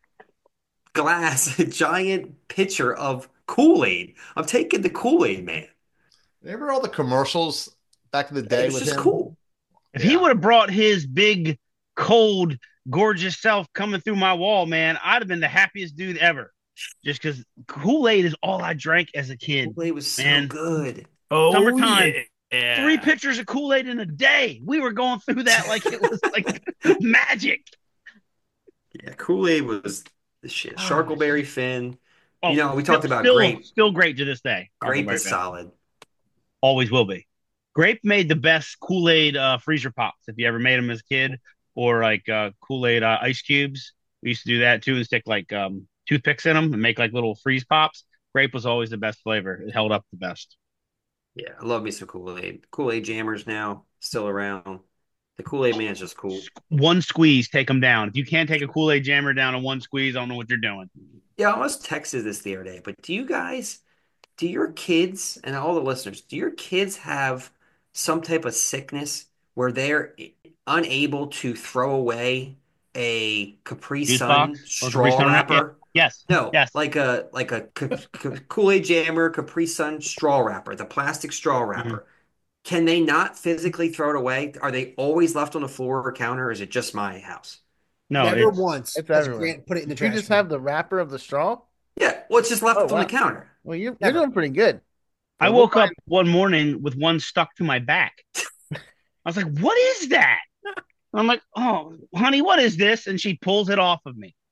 glass, a giant pitcher of Kool-Aid. I'm taking the Kool-Aid man. Remember all the commercials back in the day It's with just him? cool. If he Yeah. would have brought his big, cold, gorgeous self coming through my wall, man, I'd have been the happiest dude ever. Just because Kool-Aid is all I drank as a kid. Kool-Aid was so Man. good. Oh, Summertime. yeah. Three pitchers of Kool-Aid in a day. We were going through that like it was like magic. Yeah, Kool-Aid was the shit. Sharkleberry Finn. Oh, You know, we still- talked about still, grape. Still great to this day. Grape Huckleberry is Finn. solid. Always will be. Grape made the best Kool-Aid uh, freezer pops if you ever made them as a kid, or like uh, Kool-Aid uh, ice cubes. We used to do that too and stick like um, toothpicks in them and make like little freeze pops. Grape was always the best flavor. It held up the best. Yeah, I love me some Kool-Aid. Kool-Aid jammers now still around. The Kool-Aid man's just cool. One squeeze, take them down. If you can't take a Kool-Aid jammer down in one squeeze, I don't know what you're doing. Yeah, I almost texted this the other day, but do you guys, do your kids and all the listeners, do your kids have some type of sickness where they're unable to throw away a Capri Juice Sun box or straw Capri Sun wrap? wrapper? Yes. No, Yes. like a like a Ca- Ca- Kool-Aid jammer, Capri Sun straw wrapper, the plastic straw Mm-hmm. wrapper. Can they not physically throw it away? Are they always left on the floor or counter, or is it just my house? No, Never it's, once. It's has everywhere. Grant put it in the You trash just can. have the wrapper of the straw? Yeah, well, it's just left Oh, on the wow. counter. Well, you're, you're Never. doing pretty good. I So we'll woke up one morning with one stuck to my back. I was like, what is that? I'm like, oh, honey, what is this? And she pulls it off of me.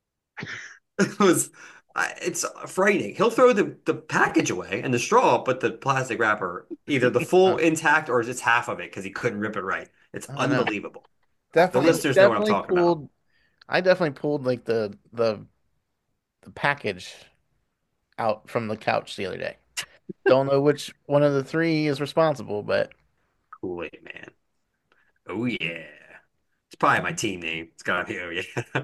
It was, I- it's frightening. He'll throw the, the package away and the straw, but the plastic wrapper, either the full intact or just half of it because he couldn't rip it right. It's I don't know. unbelievable. Definitely, listeners know what I'm definitely talking about. pulled. I definitely pulled like the the the package out from the couch the other day. Don't know which one of the three is responsible, but Kool-Aid man. Oh yeah. It's probably my team name. It's gotta be oh yeah.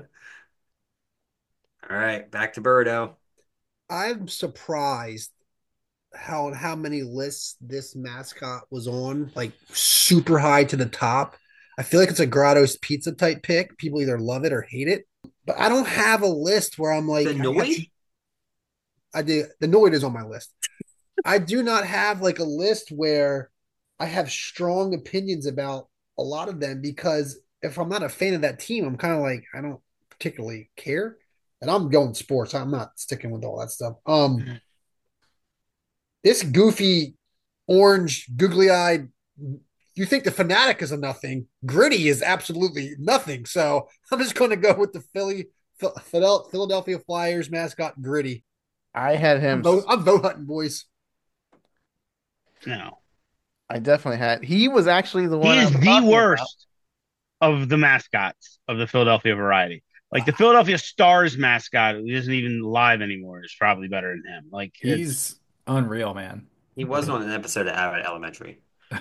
All right, back to Birdo. I'm surprised how how many lists this mascot was on, like super high to the top. I feel like it's a Grotto's pizza type pick. People either love it or hate it. But I don't have a list where I'm like The I have Noid? to- I do the Noid is on my list. I do not have like a list where I have strong opinions about a lot of them because if I'm not a fan of that team, I'm kind of like I don't particularly care. And I'm going sports. I'm not sticking with all that stuff. Um, this goofy, orange, googly-eyed. You think the Fanatic is a nothing? Gritty is absolutely nothing. So I'm just going to go with the Philly, Phil- Philadelphia Flyers mascot, Gritty. I had I'm him. vote, I'm vote hunting, boys. No. I definitely had. He was actually the He one. I is was the talking worst of the mascots of the Philadelphia variety. Like the Philadelphia Stars mascot, who isn't even live anymore, is probably better than him. Like it's- He's unreal, man. He was on an episode of Abbott Elementary.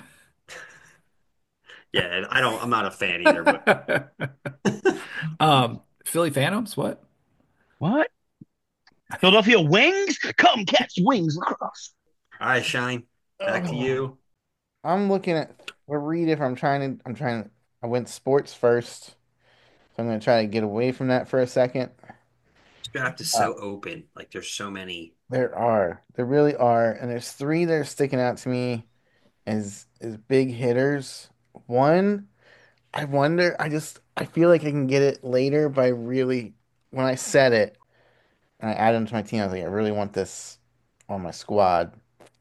Yeah, and I don't I'm not a fan either, but um, Philly Phantoms, what? what? Philadelphia Wings? Come catch wings lacrosse. all right, Shine. Back to you. I'm looking at. We're read if I'm trying to. I'm trying to. I went sports first, so I'm going to try to get away from that for a second. This draft is so open. Like there's so many. There are. There really are. And there's three that are sticking out to me as as big hitters. One, I wonder. I just I feel like I can get it later, but I really when I said it and I added him to my team, I was like, I really want this on my squad,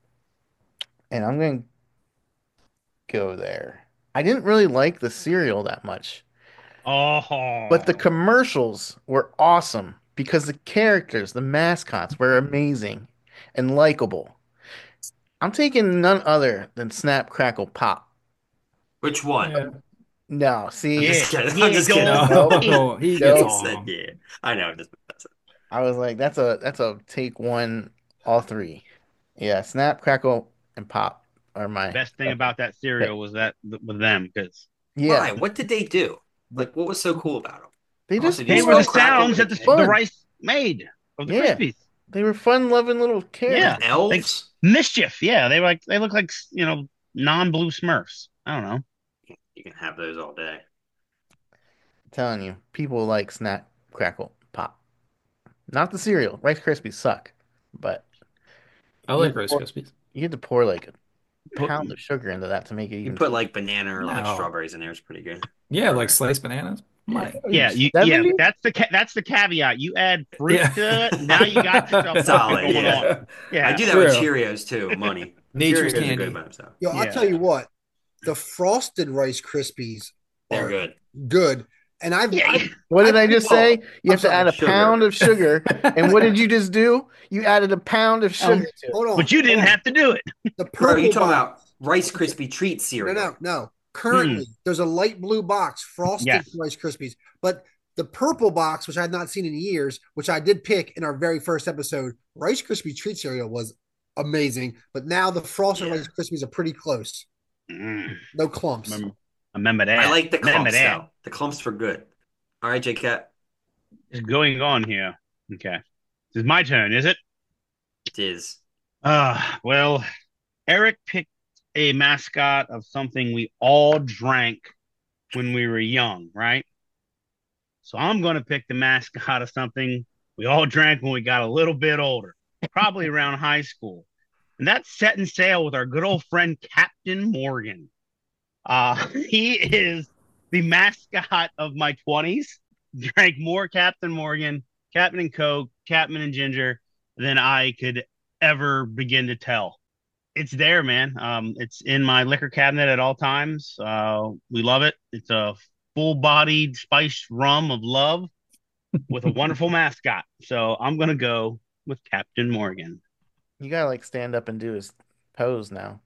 and I'm gonna go there. I didn't really like the cereal that much, but the Oh, commercials were awesome because the characters, the mascots were amazing and likable. I'm taking none other than Snap Crackle Pop. Which one? Yeah. No, I'm see, yeah, just kidding. I'm yeah, just go. kidding. No, he gets Nope. He said, all. yeah. I know. I'm just messing. I was like, that's a that's a take one, all three. Yeah, Snap, Crackle, and Pop are my Best thing about that pick. cereal was that with them because Yeah, Why? What did they do? Like, what was so cool about them? they Also, just do you they were were the spell like crackle sounds with that a the, K? the fun. rice made of the Yeah, Krispies. they were fun-loving little Yeah, characters. like Elves? mischief. Yeah, they were like they look like you know non-blue Smurfs. I don't know. You can have those all day. I'm telling you, people like Snap, Crackle, Pop. Not the cereal. Rice Krispies suck, but I you had like to Rice pour, Krispies. you had to pour like a Put pound of sugar into that to make it You even put taste. like banana or like No. strawberries in there. It's pretty good. Yeah, All like right. sliced bananas. My, yeah, you, yeah. seventies? That's the ca- that's the caveat. You add fruit yeah. to it. Now you got yourself something Solid, going yeah. on. I Yeah, do that with True. Cheerios too. Money. Nature's Cheerios are good candy. by themselves. Yo, I'll Yeah. tell you what, the frosted Rice Krispies They're are good. good. And I've, Yeah, I've yeah. What did I just say? You I'm have to sorry, add a sugar. pound of sugar. And what did you just do? You added a pound of sugar Um, to it. hold on. but you didn't hold on. have to do it. The Bro, purple you talking box. about Rice Krispie treat No, cereal? no, no. Currently, there's a light blue box frosted Yes. Rice Krispies, but the purple box, which I had not seen in years, which I did pick in our very first episode, Rice Krispie treat cereal was amazing. But now the frosted Yeah. Rice Krispies are pretty close. Mm, No clumps. remember, remember that. I like the Remember clumps that. though. The clumps were good. All right, J Cat. It's going on here. Okay, this is my turn, is it? It is. Uh, well, Eric picked a mascot of something we all drank when we were young, right? So I'm going to pick the mascot of something we all drank when we got a little bit older, probably around high school. And that's setting sail with our good old friend Captain Morgan. Uh, he is the mascot of my twenties. Drank more Captain Morgan, Captain and Coke, Captain and Ginger than I could ever begin to tell. It's there, man. Um, it's in my liquor cabinet at all times. Uh, we love it. It's a full-bodied spiced rum of love with a wonderful mascot. So I'm gonna go with Captain Morgan. You gotta like stand up and do his pose now.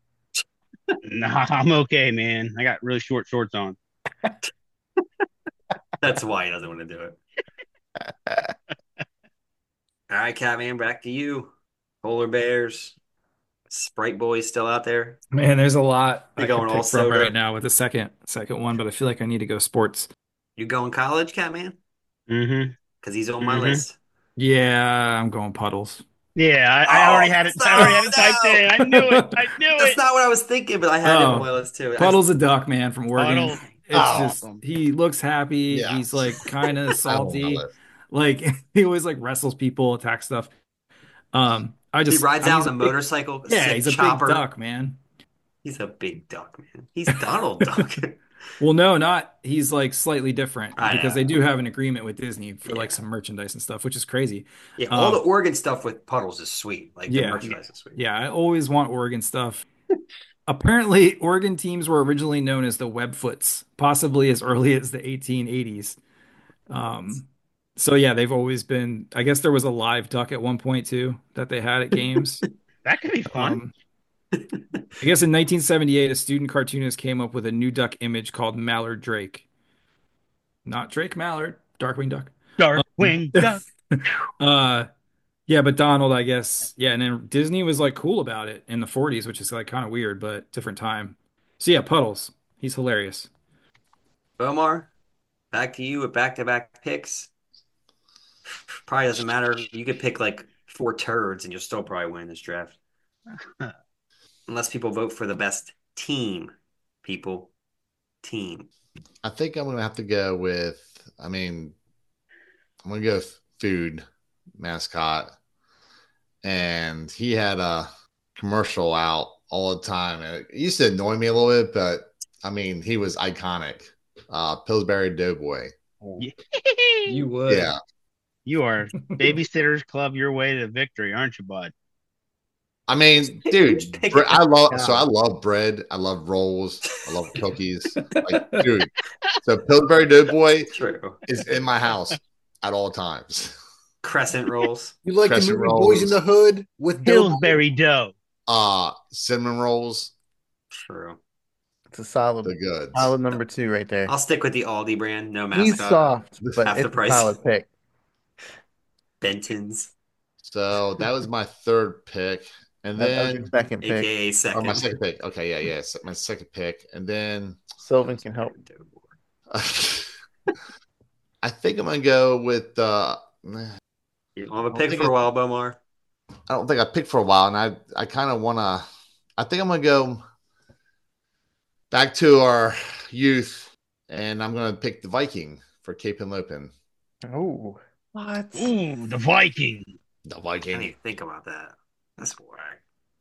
Nah, I'm okay, man. I got really short shorts on. That's why he doesn't want to do it. All right, Catman, back to you. Polar bears, Sprite Boys still out there. Man, there's a lot You're I could going all pick from soda. right now with the second second one, but I feel like I need to go sports. You going college, Catman? Mm-hmm. Because he's on my Mhm. list. Yeah, I'm going puddles. Yeah, I, I Oh, already had it. no, I already had it typed no. in. I knew it. I knew That's it. not what I was thinking, but I had him Oh, on my list too. I- Puddles a duck, man, from Oregon. Puddles. It's Oh. just he looks happy. Yeah. He's like kind of I don't salty. know. Like he always like wrestles people, attacks stuff. Um, I he just rides I mean, out he's on a big- motorcycle. Yeah, sick he's a chopper. big duck, man. He's a big duck, man. He's Donald Duck. Well, no, not he's like slightly different I because know. they do have an agreement with Disney for like Yeah. some merchandise and stuff, which is crazy. Yeah, all Um, the Oregon stuff with Puddles is sweet. Like the Yeah. merchandise is sweet. Yeah, I always want Oregon stuff. Apparently, Oregon teams were originally known as the Webfoots, possibly as early as the eighteen eighties. Um, so yeah, they've always been. I guess there was a live duck at one point too that they had at games. That could be fun. Um, I guess in nineteen seventy-eight, a student cartoonist came up with a new duck image called Mallard Drake. Not Drake Mallard, Darkwing Duck. Darkwing Duck. Uh, yeah, but Donald, I guess, yeah, and then Disney was like cool about it in the forties, which is like kind of weird, but different time. So yeah, Puddles, he's hilarious. Omar, back to you with back-to-back picks. Probably doesn't matter. You could pick like four turds and you'll still probably win this draft. Unless people vote for the best team. People. Team. I think I'm gonna have to go with. I mean, I'm gonna go with food mascot, and he had a commercial out all the time. And it used to annoy me a little bit, but I mean, he was iconic. Uh, Pillsbury Doughboy. You would. Yeah. You are Babysitters Club your way to victory, aren't you, bud? I mean, dude, Pick bre- it I love up. so I love bread. I love rolls. I love cookies. Like, dude, so Pillsbury Doughboy True. is in my house at all times. Crescent rolls. You like the Crescent movie Boys in rolls. the Hood with Bill? Pillsbury dough. Uh, cinnamon rolls, True. It's a solid, the goods. solid number two right there. I'll stick with the Aldi brand. No He's mascot. soft, but Half the it's a price. solid pick. Benton's, So that was my third pick, and That, that was your then second pick. aka or second. my second pick. Okay, yeah, yeah, se- my second pick, and then Sylvan can help. I think I'm gonna go with. Uh, You want to I pick think for a it- while, Bomar? I don't think I picked for a while, and I I kind of want to. I think I'm gonna go back to our youth, and I'm gonna pick the Viking for Cape and Lopin. Oh, what? Ooh, the Viking. The I didn't Viking. even think about that. That's whack.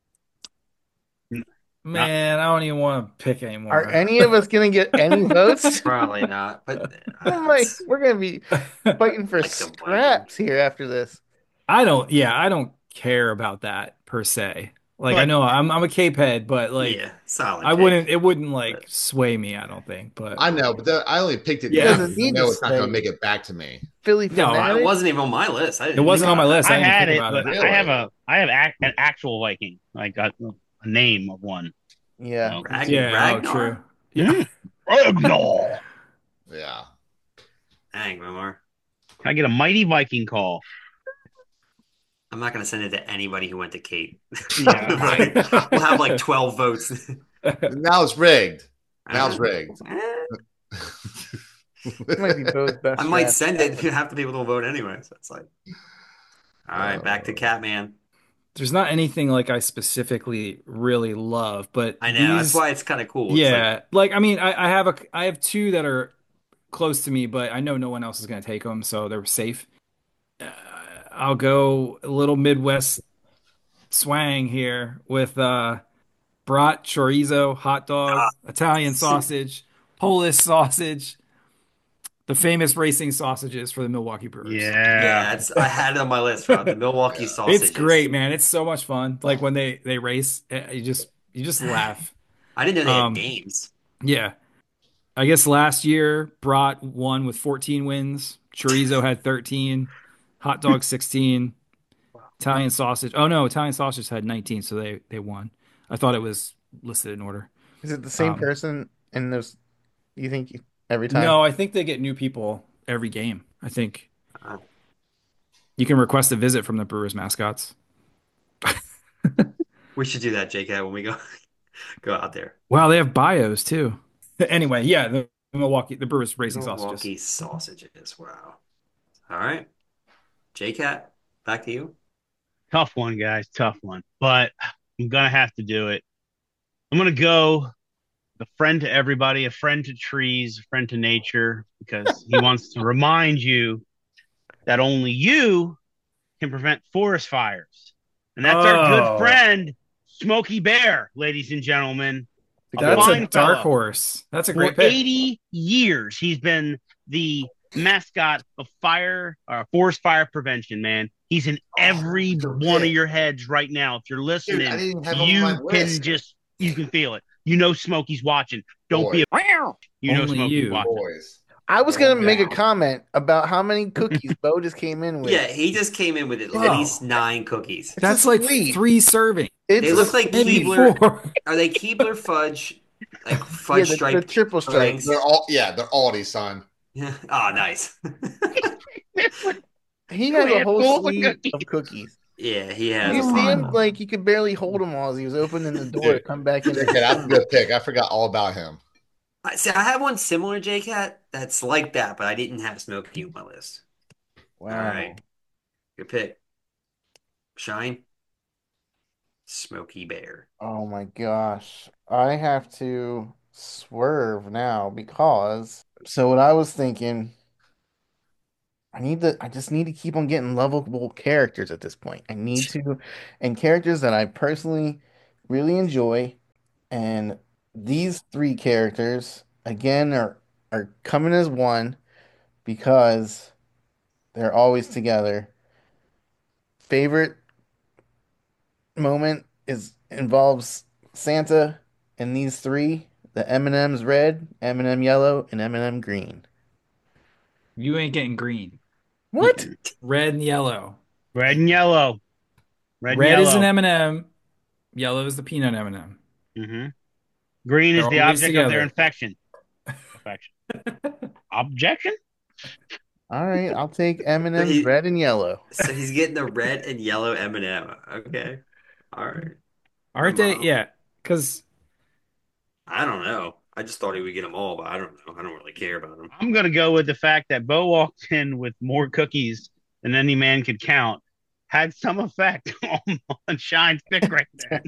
Man, I don't even want to pick anymore. Are any of us gonna get any votes? Probably not, but I'm like, we're gonna be fighting for Like the scraps here after this. I don't. Yeah, I don't care about that per se. Like, I But- know I'm I'm a Cape head, but like yeah, solid. I pick. wouldn't. It wouldn't like But- sway me. I don't think. But I know, but the, I only picked it. Yeah. Yeah, Doesn't I need know to it's not gonna say- make it back to me. Philly No, I- fanatic. It wasn't even on my list. I it didn't wasn't think on my about list. I, I didn't had think it, about but it. Really? I have a I have ac- an actual Viking. Like a, a name of one. Yeah. So- Rag- Yeah. Oh, Ragnar? true. Yeah. Ragnar. Yeah. Dang, Bomar. Can I get a mighty Viking call? I'm not going to send it to anybody who went to Cape. Yeah, right. We'll have like twelve votes. Now it's rigged. Now it's rigged. Eh, It might be Bo's best. I might draft. send it. Half the people will vote anyway. So it's like, all right, back to Catman. There's not anything like I specifically really love, but I know. That's these- why it's kind of cool. It's Yeah, like, I mean, I, I have a I have two that are close to me, but I know no one else is going to take them, so they're safe. Uh, I'll go a little Midwest swang here with uh, brat, chorizo, hot dog, Italian sausage, Polish sausage, the famous racing sausages for the Milwaukee Brewers. like, Yeah. yeah, it's, I had it on my list, Rob. The Milwaukee sausage. It's great, man. It's so much fun. Like when they they race, eh, you just you just laugh. I didn't know they had Um, games. Yeah. I guess last year Brat won with fourteen wins. Chorizo had thirteen. Hot dog sixteen. Italian sausage. Oh no, Italian sausage had nineteen, so they they won. I thought it was listed in order. Is it the same Um, person in those? You think you- every time? No, I think they get new people every game. I think Uh, you can request a visit from the Brewers mascots. we should do that, J K, when we go go out there. Wow, they have bios too. Anyway, yeah, the Milwaukee, the Brewers racing Milwaukee sausages. sausages. Wow. All right. J Cat, back to you. Tough one, guys. Tough one. But I'm gonna have to do it. I'm gonna go the friend to everybody, a friend to trees, a friend to nature, because he wants to remind you that only you can prevent forest fires. And that's our Oh. good friend, Smokey Bear, ladies and gentlemen. That's fine a dark fella. horse. That's a For great pick. eighty years, he's been the mascot of fire, uh, forest fire prevention, man. He's in every Oh, one of shit. your heads right now. If you're listening, Dude, I didn't even have him on you my can list. just, you can feel it. You know Smokey's watching. Don't be a, you know Only Smokey's you. watching. Boys. I was gonna make a Wow. comment about how many cookies Bo just came in with. Yeah, he just came in with at Whoa. least nine cookies. That's a like sweet. three servings. It's They look like Maybe Keebler. four. Are they Keebler fudge? Like yeah, fudge the, the stripe triple stripe. rings? They're all yeah, they're Aldi, son. Yeah. Oh, nice. He has a whole Full of sleeve of cookies. Yeah, he has. You a see lot. him like you could barely hold him all as he was opening the door to come back in. Okay, that's a good pick. I forgot all about him. I see. I have one similar, J Cat, that's like that, but I didn't have Smokey on my list. Wow. All right. Good pick. Shine. Smokey Bear. Oh my gosh. I have to swerve now because so what I was thinking, I need to I just need to keep on getting lovable characters at this point. I need to and characters that I personally really enjoy and these three characters again are are coming as one because they're always together. Favorite moment is involves Santa and these three, the M and M's red, M and M yellow, and M and M green. You ain't getting green. What? Red and yellow. Red and yellow. Red, Red and is an yellow. M and M. Yellow is the peanut M and M. Mm-hmm. Green They're is the always object of their together. infection. Affection. Objection? All right, I'll take M and So M's he, red and yellow. so he's getting the red and yellow M and M. Okay. All right. Aren't I'm, they? uh, Yeah, because I don't know. I just thought he would get them all, but I don't know. I don't really care about them. I'm going to go with the fact that Bo walked in with more cookies than any man could count. Had some effect on, on Shine's pick right there.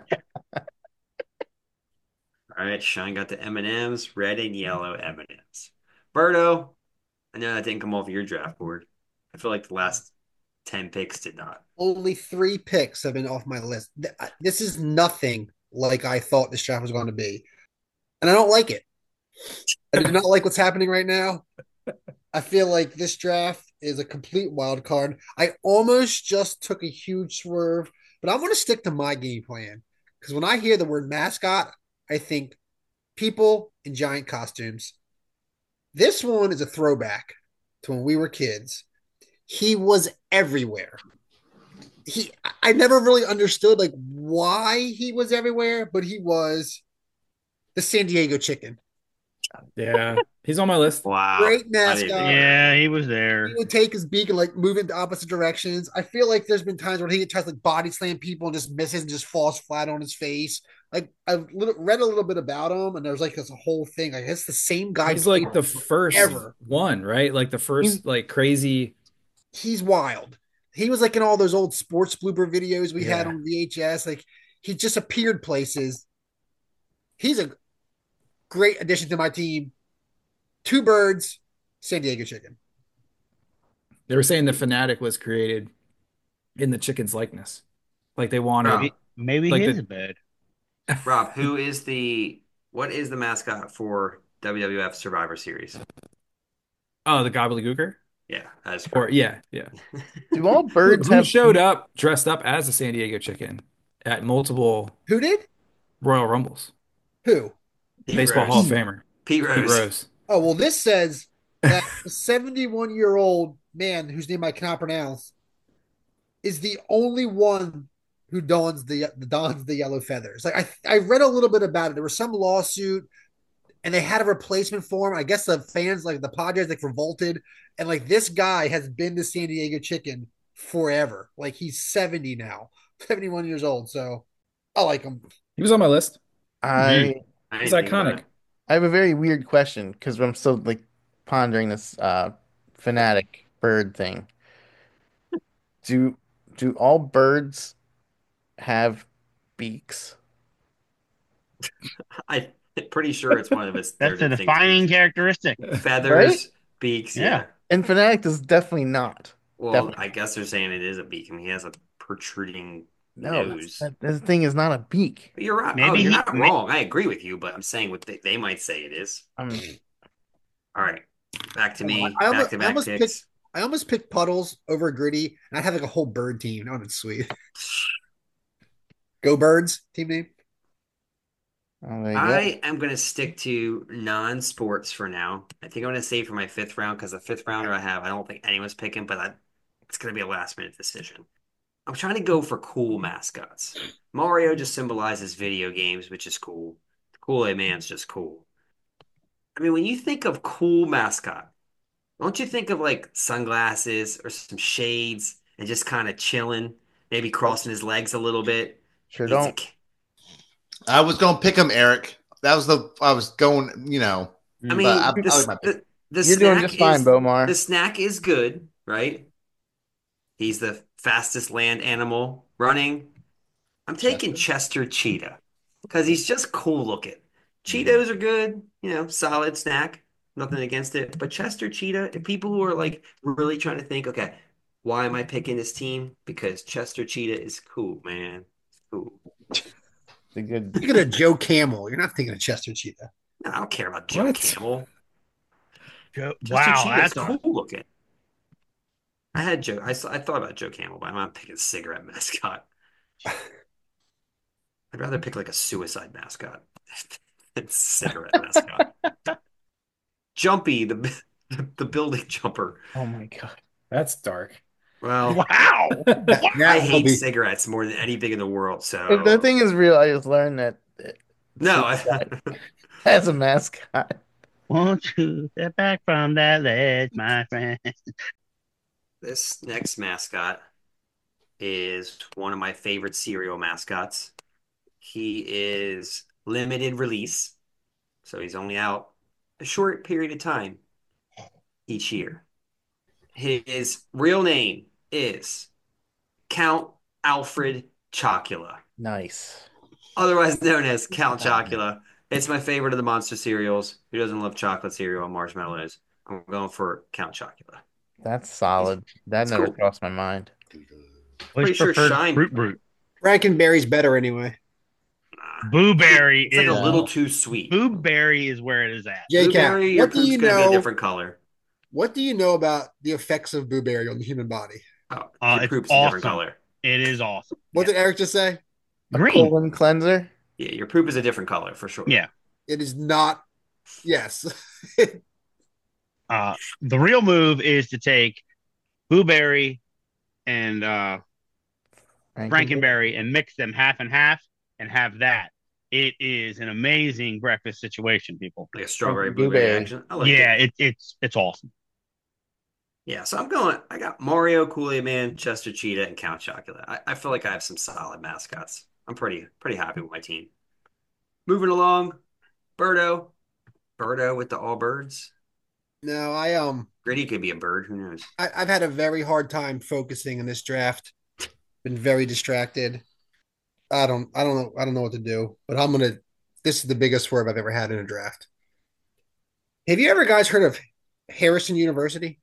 All right, Shine got the M and M's, red and yellow M and M's. Berto, I know that didn't come off your draft board. I feel like the last ten picks did not. Only three picks have been off my list. Th- This is nothing like I thought this draft was going to be. And I don't like it. I do not like what's happening right now. I feel like this draft is a complete wild card. I almost just took a huge swerve, but I'm going to stick to my game plan. Because when I hear the word mascot, I think people in giant costumes. This one is a throwback to when we were kids. He was everywhere. He, I never really understood like why he was everywhere, but he was the San Diego Chicken. yeah, he's on my list. Wow. Great I didn't mascot. think Yeah, he was there. He would take his beak and like move into opposite directions. I feel like there's been times when he tries to like body slam people and just misses and just falls flat on his face. Like I've little, read a little bit about him, and there's like this whole thing. Like it's the same guy. He's like the first ever. one, right? Like the first like crazy. He's wild. He was like in all those old sports blooper videos we had Yeah. on V H S. Like he just appeared places. He's a great addition to my team. Two birds, San Diego Chicken. They were saying the Fanatic was created in the chicken's likeness. Like they wanted. Rob, Maybe, maybe Like he the- is a bed. Rob, who is the what is the mascot for W W F Survivor Series? Oh, the gobbledygooker? Yeah, that's Or correct. yeah, yeah. Do all Who, birds who have showed up dressed up as a San Diego chicken at multiple Who did? Royal Rumbles? Who? Pete Baseball Rose. Hall of Famer. Pete Pete Rose. Rose. Oh, well, this says that the seventy-one year old man whose name I cannot pronounce is the only one who dons the, the dons the yellow feathers. Like I, I read a little bit about it. There was some lawsuit, and they had a replacement for him. I guess the fans, like the Padres, like revolted, and like this guy has been the San Diego Chicken forever. Like he's seventy now, seventy-one years old. So I like him. He was on my list. I I He's didn't think about iconic. it. I have a very weird question because I'm still like pondering this uh fanatic bird thing. Do do all birds have beaks? I'm pretty sure it's one of its their That's a distinct defining features. characteristic. Feathers, Right? beaks. Yeah. Yeah. And fanatic is definitely not. Well, Definitely. I guess they're saying it is a beak. I mean, he has a protruding No, nose. that's, that, this thing is not a beak. But you're right. Maybe oh, you're he- not may- wrong. I agree with you, but I'm saying what they, they might say it is. Um, All right. Back to me. I almost- Back to I back almost picks. I almost picked Puddles over Gritty, and I have like a whole bird team. Oh, that's sweet. Go Birds team name. oh, there you go. I am going to stick to non-sports for now. I think I'm going to save for my fifth round because the fifth rounder I have, I don't think anyone's picking, but I, it's going to be a last-minute decision. I'm trying to go for cool mascots. Mario just symbolizes video games, which is cool. The Kool-Aid Man's just cool. I mean, when you think of cool mascot, don't you think of like sunglasses or some shades and just kind of chilling, maybe crossing his legs a little bit? Sure He's a don't. k- I was going to pick him, Eric. That was the I was going. You know, I mean, But I- the, I like my pick. the, the You're doing snack just fine, is Bomar. the snack is good, right? He's the fastest land animal running. I'm taking Chester Cheetah because he's just cool looking. Cheetos are good, you know, solid snack. Nothing against it. But Chester Cheetah, if people who are like really trying to think, okay, why am I picking this team? Because Chester Cheetah is cool, man. Cool. The good. Thinking of Joe Camel. You're not thinking of Chester Cheetah. No, I don't care about Joe What? Camel. Joe- Chester Wow, Cheetah's that's a, cool looking. I had Joe. I, saw- I thought about Joe Camel, but I'm not picking cigarette mascot. I'd rather pick like a suicide mascot than cigarette mascot. Jumpy, the the, the building jumper. Oh my god. That's dark. Well, wow. That, I that will hate be. cigarettes more than anything in the world. If So the thing is real, I just learned that it no, I, has a mascot. Won't you step back from that ledge, my friend? this next mascot is one of my favorite cereal mascots. He is limited release, so he's only out a short period of time each year. His real name is Count Alfred Chocula, Nice. otherwise known as Count Chocula. It's my favorite of the monster cereals. Who doesn't love chocolate cereal and marshmallows? I'm going for Count Chocula. That's solid. That It's never cool. crossed my mind. Pretty Always sure preferred Shine- Fruit Brute. Frankenberry's better anyway. Nah, Boo Berry it's like is a little too sweet. Boo Berry is where it is at. J Cat, Blueberry, your what do poop's you gonna be a know? different color. What do you know about the effects of blueberry on the human body? Oh, Uh, your it's poop's a different awesome. color. It is awesome. What did Eric just say? A Green. colon cleanser? Yeah, your poop is a different color for sure. Yeah. It is not. Yes. Uh, the real move is to take Boo Berry and uh, Frankenberry and mix them half and half and have that. It is an amazing breakfast situation, people. Like a strawberry Blueberry. blueberry action. I like Yeah, it. it, it's it's awesome. Yeah, so I'm going. I got Mario, Kool-Aid Man, Chester Cheetah, and Count Chocula. I, I feel like I have some solid mascots. I'm pretty pretty happy with my team. Moving along, Birdo. Birdo with the all birds. No, I um, Gritty could be a bird. Who knows? I, I've had a very hard time focusing in this draft. Been very distracted. I don't, I don't know, I don't know what to do. But I'm gonna. This is the biggest swerve I've ever had in a draft. Have you ever guys heard of Harrison University?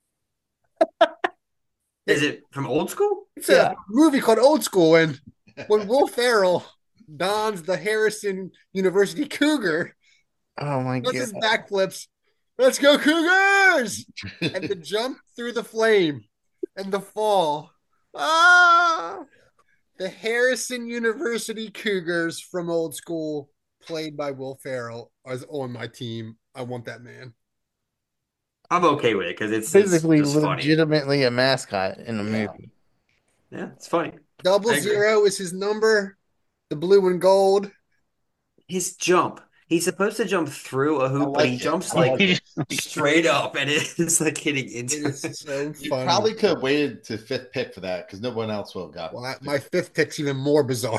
Is it from old school? It's a movie called Old School, and when Will Ferrell dons the Harrison University Cougar, Oh my does god. his backflips. Let's go Cougars! And the jump through the flame and the fall. Ah! The Harrison University Cougars from Old School, played by Will Ferrell, is on my team. I want that man. I'm okay with it because it's, it's Physically, just funny. legitimately a mascot in the Yeah. movie. Yeah, it's funny. Double I agree. zero is his number. The blue and gold. His jump. He's supposed to jump through a hoop, I but he like it. jumps I like like He it. just- straight up, and it's like hitting It into is so You funny. probably could have waited to fifth pick for that because no one else will have got Well, it. I- my fifth pick's even more bizarre.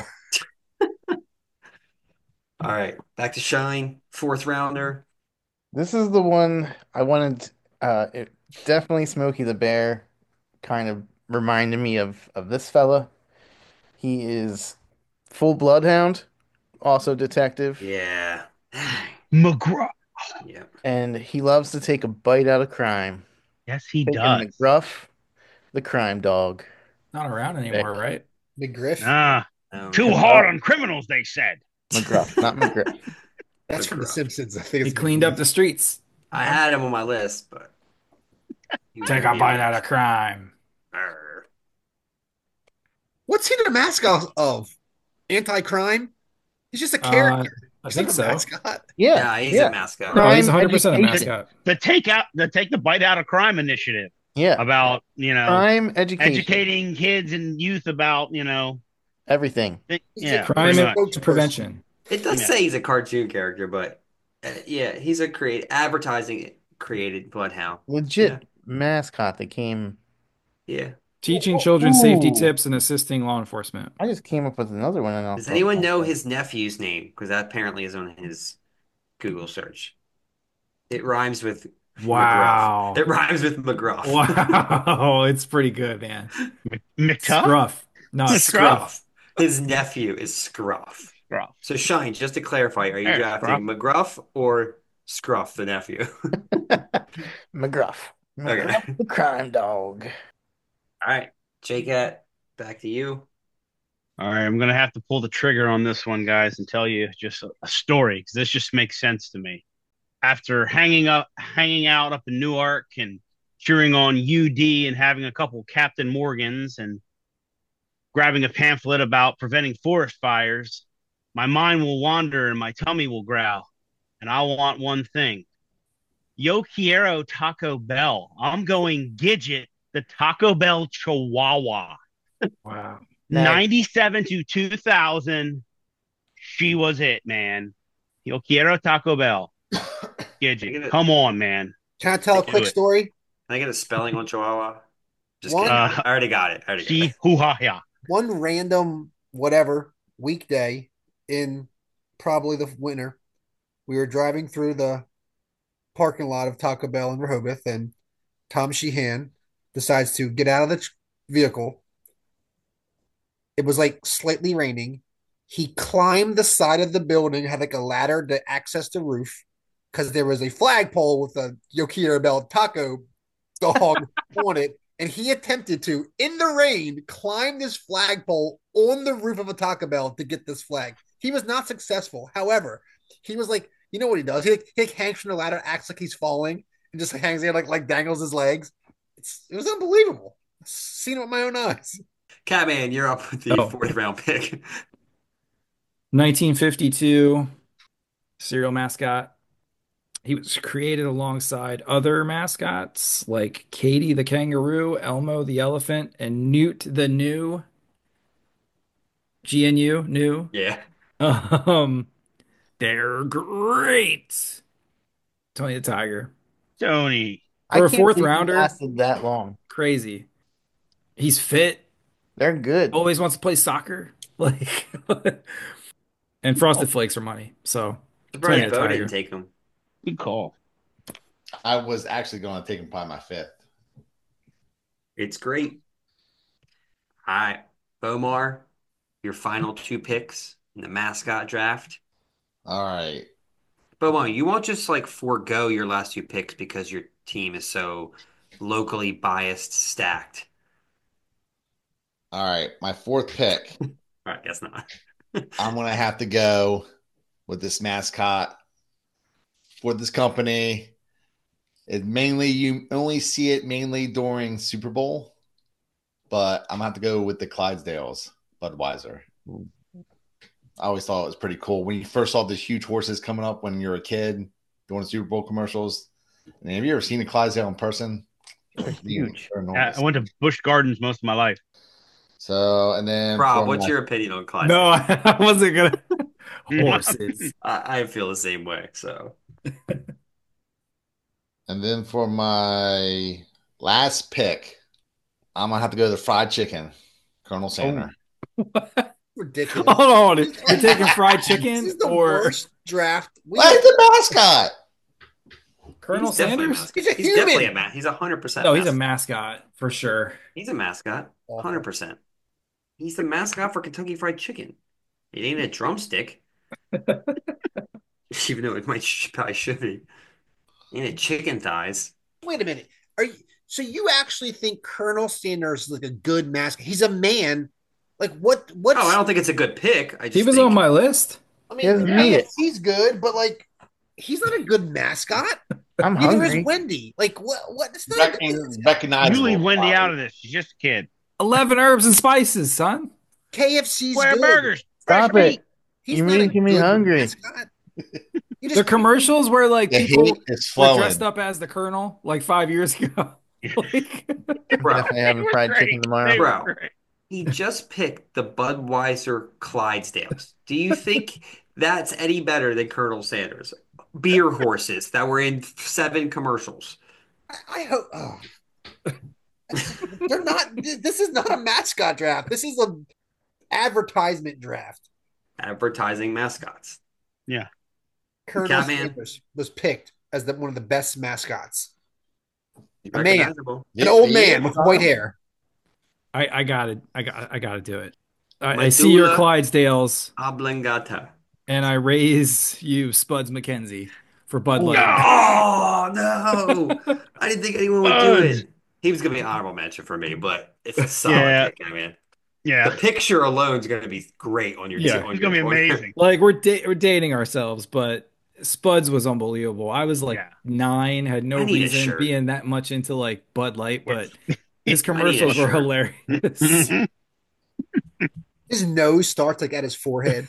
All right, back to Shine, fourth rounder. This is the one I wanted. Uh, it definitely Smokey the Bear kind of reminded me of of this fella. He is full bloodhound, also detective, Yeah. McGraw. Yeah. and he loves to take a bite out of crime. Yes, he Taking does. McGruff, the crime dog. Not around anymore, right? McGriff. Ah, Oh, too man. hard on criminals, they said. McGruff, not McGriff. That's from The McGruff. Simpsons. I think He it's cleaned up the streets. I had him on my list, but he was Take gonna a be bite on- out of crime. Arr. What's he the mascot of? Anti-crime? He's just a Uh, character. I He's think not a so. mascot. Yeah, Yeah, he's yeah, a mascot. Crime No, he's one hundred percent a education. mascot. The take out, the take the bite out of crime initiative yeah. about you know Crime education, educating kids and youth about you know everything. th- He's yeah a Crime pretty and much. spokesperson. prevention. It does Yeah. say he's a cartoon character, but uh, yeah, he's a create advertising created bloodhound. Legit Yeah. mascot that came. Yeah. Teaching children safety Ooh. tips and assisting law enforcement. I just came up with another one. And I'll Does throw anyone it know out. his nephew's name? Because that apparently is on his Google search. It rhymes with Wow. McGruff. It rhymes with McGruff. Wow, it's pretty good, man. McTuff? Scruff. No, it's Scruff. His nephew is Scruff. Scruff. So Shine, just to clarify, are you Hey, drafting McGruff or Scruff, the nephew? McGruff. McGruff, Okay. the crime dog. All right, J-Cat, back to you. All right, I'm gonna have to pull the trigger on this one, guys, and tell you just a, a story because this just makes sense to me. After hanging up, hanging out up in Newark and cheering on U D and having a couple Captain Morgans and grabbing a pamphlet about preventing forest fires, my mind will wander and my tummy will growl, and I want one thing: Yo quiero Taco Bell. I'm going Gidget, the Taco Bell Chihuahua. Wow. ninety-seven to two thousand. She was it, man. Yo quiero Taco Bell. Gidget. Come on, man. Can I tell a Do quick it. story? Can I get a spelling on Chihuahua? Just One- kidding. Uh, I already got it. I already got it. Chihuahua. One random whatever weekday in probably the winter, we were driving through the parking lot of Taco Bell in Rehoboth, and Tom Sheehan decides to get out of the vehicle. It was like slightly raining. He climbed the side of the building, had like a ladder to access the roof because there was a flagpole with a Yo quiero Bell taco dog on it. And he attempted to, in the rain, climb this flagpole on the roof of a Taco Bell to get this flag. He was not successful. However, he was like, you know what he does? He, like, he like hangs from the ladder, acts like he's falling, and just hangs there, like like dangles his legs. It's, it was unbelievable. I've seen it with my own eyes. Catman, you're up with the Oh. fourth round pick. nineteen fifty-two cereal mascot. He was created alongside other mascots like Katie the kangaroo, Elmo the elephant, and Newt the new. G N U, new. Yeah. Um, they're great. Tony the Tiger. Tony. I For a can't fourth believe he rounder? lasted that long. Crazy. He's fit. They're good. Always wants to play soccer. Like, and Frosted Flakes are money. So, Surprised Tony the Bo Tiger. didn't take him. Good call. I was actually going to take him probably my fifth. It's great. All right. Bomar, your final two picks in the mascot draft. All right. Bomar, you won't just like forego your last two picks because your team is so locally biased stacked. All right. My fourth pick. All right, guess not. I'm going to have to go with this mascot for this company. It mainly, you only see it mainly during Super Bowl, but I'm going to have to go with the Clydesdales, Budweiser. I always thought it was pretty cool. When you first saw these huge horses coming up when you're a kid doing Super Bowl commercials. And have you ever seen a Clydesdale in person? They're huge. They're I, enormous. I went to Busch Gardens most of my life. So, and then Rob, for what's my- your opinion on Clyde? No, I wasn't gonna. Horses. I, I feel the same way. So And then for my last pick, I'm gonna have to go to the fried chicken, Colonel Sanders. Ridiculous. Hold on, you're taking fried This chicken is the or worst draft. We Where's the mascot? Colonel he's definitely a Sanders? mascot. He's a He's definitely human. a man. He's a hundred percent. No, he's a mascot for sure. He's a mascot. Awful. Hundred percent. He's the mascot for Kentucky Fried Chicken. It ain't a drumstick. Even though it might sh- probably should be. Ain't it chicken thighs? Wait a minute. Are you so you actually think Colonel Sanders is like a good mascot? He's a man. Like what what Oh, I don't think it's a good pick. I just He was think, on my list. I He has mean, meat. yes, he's good, but like he's not a good mascot. I'm Neither hungry. is Wendy. Like what what it's not a good Rec- recognizable. You leave Wendy out of this. She's just a kid. eleven herbs and spices, son. K F C's Square good. burgers. Stop Fresh it. meat. He's You're not a making me good hungry. mascot. You The just commercials where like The people hate is were flowing. dressed up as the Colonel like five years ago. Like, Bro, Definitely having were fried great. chicken tomorrow. They Bro. were great. he just picked the Budweiser Clydesdales. Do you think that's any better than Colonel Sanders? Beer horses that were in seven commercials. I, I hope oh. They're not this is not a mascot draft. This is a advertisement draft. Advertising mascots. Colonel Catman. Sanders was picked as the, one of the best mascots. A man. Recognizable. An old Yeah. man with white hair. I I got it. I got I got to do it. I, I see your Medulla Clydesdales, Oblongata. and I raise you Spuds McKenzie for Bud Light. Oh no! I didn't think anyone would do Buds. it. He was gonna be an honorable mention for me, but it's a solid Yeah. pick, I mean. Yeah, The picture alone is going to be great on your Yeah. on it's your gonna be on your- amazing. Like we're da we're dating ourselves, but Spuds was unbelievable. I was like Yeah. nine, had no I need a reason shirt. being that much into like Bud Light, but his I need a commercials were shirt. hilarious. His nose starts like at his forehead.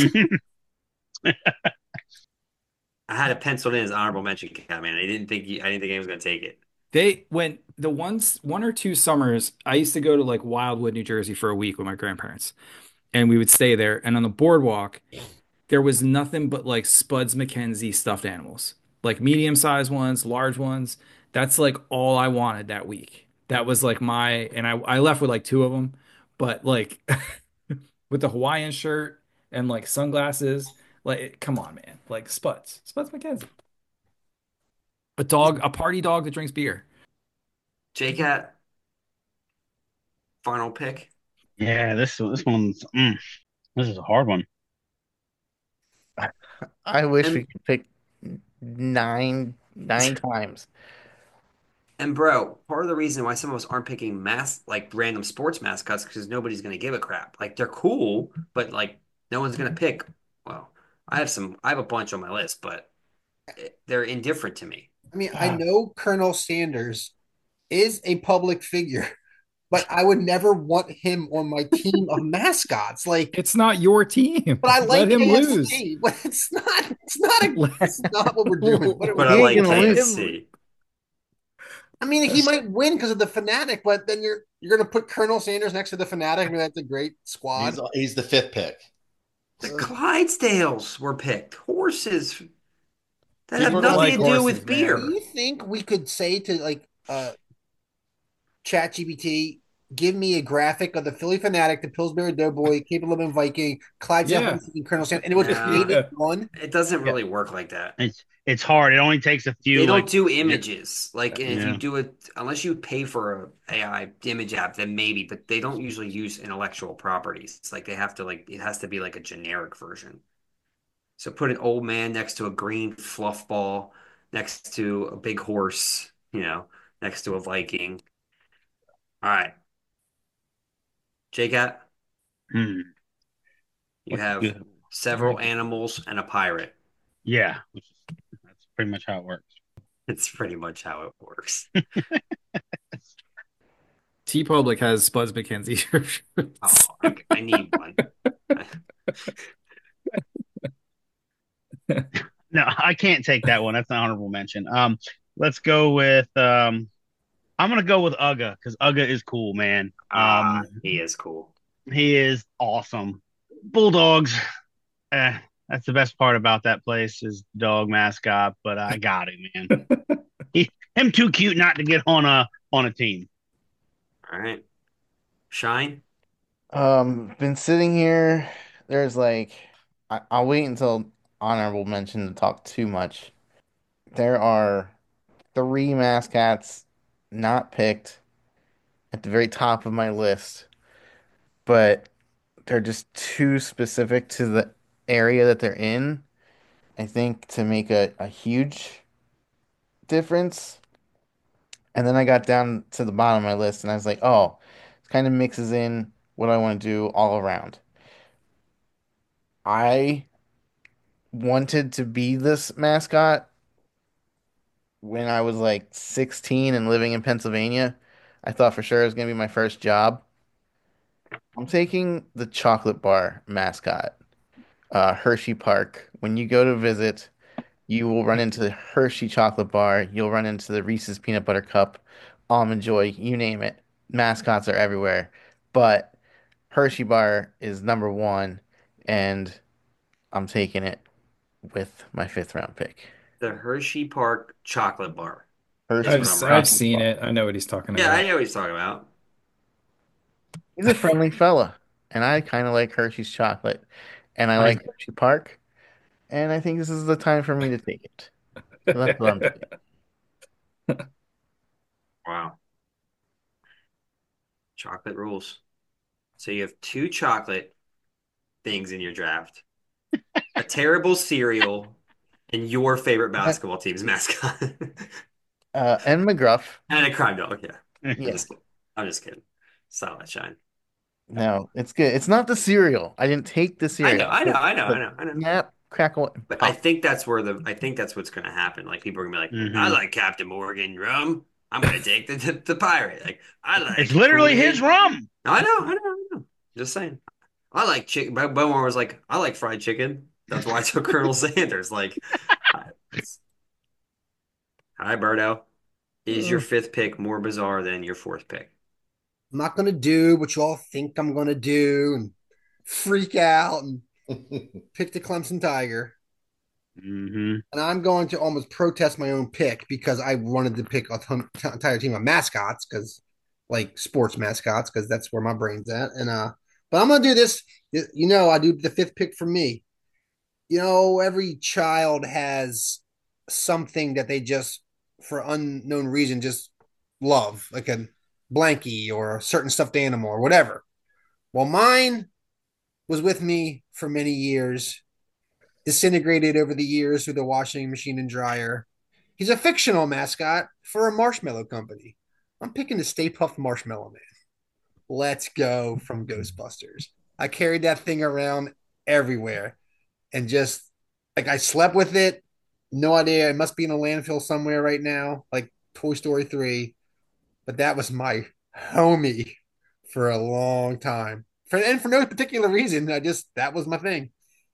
I had it penciled in as honorable mention, Cat Man. I didn't think he, I didn't think he was going to take it. They went the ones one or two summers, I used to go to like Wildwood, New Jersey for a week with my grandparents, and we would stay there. And on the boardwalk, there was nothing but like Spuds MacKenzie stuffed animals, like medium-sized ones, large ones. That's like all I wanted that week. That was like my, and I I left with like two of them, but like with the Hawaiian shirt and like sunglasses, like come on, man, like Spuds, Spuds MacKenzie, a dog, a party dog that drinks beer. J-Cat, final pick. Yeah, this this one's mm, this is a hard one. I wish we And could pick nine nine times. and bro, part of the reason why some of us aren't picking mass like random sports mascots because nobody's going to give a crap. Like they're cool, but like no one's going to pick. Well, I have some. I have a bunch on my list, but they're indifferent to me. I mean, I know Colonel Sanders is a public figure, but I would never want him on my team of mascots. Like, It's not your team. but I like Let him lose. K F C, but it's not. It's not. A, Let- it's not what we're doing. What are But we I He like ain't gonna lose. K F C. I mean, he might win because of the Fanatic, but then you're you're going to put Colonel Sanders next to the Fanatic. I mean, that's a great squad. He's, he's the fifth pick. The Clydesdales were picked. Horses that People have don't nothing like to do horses, with man. beer. Do you think we could say to like uh ChatGPT, give me a graphic of the Philly Fanatic, the Pillsbury Doughboy, Cape Lebanon Viking, Clydesdale Yeah. Horses, and Colonel Sanders, and it would Yeah. create Yeah. one? It doesn't Yeah. really work like that. It's it's hard. It only takes a few They don't like do images. Like, and if Yeah. you do it, unless you pay for a A I image app, then maybe. But they don't usually use intellectual properties. It's like they have to like it has to be like a generic version. So put an old man next to a green fluff ball, next to a big horse, you know, next to a Viking. All right, J-Cat, hmm, you what's have good? several animals and a pirate. Yeah, which is, that's pretty much how it works. It's pretty much how it works. T Public has Spuds MacKenzie shirts. Oh, I, I need one. No, I can't take that one. That's an honorable mention. Um, let's go with um, I'm gonna go with Uga because Uga is cool, man. Ah, Um, he is cool. he is awesome. Bulldogs, eh, that's the best part about that place is dog mascot. But I got it, man. He, him too cute not to get on a on a team. All right, Shine. Um, been sitting here. There's like, I, I'll wait until honorable mention to talk too much. There are three mascots not picked at the very top of my list, but they're just too specific to the area that they're in, I think, to make a, a huge difference. And then I got down to the bottom of my list and I was like, oh, it kind of mixes in what I want to do all around. I wanted to be this mascot when I was like sixteen and living in Pennsylvania. I thought for sure it was going to be my first job. I'm taking the chocolate bar mascot, uh, Hershey Park. When you go to visit, you will run into the Hershey chocolate bar. You'll run into the Reese's peanut butter cup, Almond Joy, you name it. Mascots are everywhere. But Hershey bar is number one, and I'm taking it with my fifth round pick. The Hershey Park chocolate bar. Hershey I've, That's what I've I'm seen bar. it. I know what he's talking Yeah, I about. know what he's talking about. He's a friendly fella, and I kind of like Hershey's chocolate, and I I, like Hershey Park, and I think this is the time for me to take it. So that's what I'm taking. Wow. Chocolate rules. So you have two chocolate things in your draft, a terrible cereal, and your favorite basketball team's mascot, Uh, and McGruff, and a crime dog. Yeah, I'm yeah, just kidding. I'm just kidding. Solid Shine. No, it's good. It's not the cereal. I didn't take the I know, cereal. I know, The, I know, I the know, I know. snap, crackle, and But I pop. think that's where the I think that's what's going to happen. Like people are going to be like, I hmm like Captain Morgan rum. I'm going to take the, the the pirate. Like I It's like literally his Kool-Aid. rum. I know, I know, I know. Just saying. I like chicken. Bowmore was like, I like fried chicken. That's why I took Colonel Sanders. Like, I- hi, Berto. Is your fifth pick more bizarre than your fourth pick? I'm not gonna do what you all think I'm gonna do and freak out and pick the Clemson Tiger. hmm And I'm going to almost protest my own pick because I wanted to pick a ton, entire team of mascots because, like, sports mascots, because that's where my brain's at. And uh, but I'm gonna do this. You know, I do the fifth pick for me. You know, every child has something that they just, for unknown reason, just love, like a blankie or a certain stuffed animal or whatever. Well, mine was with me for many years, disintegrated over the years through the washing machine and dryer. He's a fictional mascot for a marshmallow company. I'm picking the Stay Puft Marshmallow Man. Let's go from Ghostbusters. I carried that thing around everywhere and just like I slept with it. No idea. It must be in a landfill somewhere right now, like Toy Story three. But that was my homie for a long time. For and for no particular reason. I just that was my thing.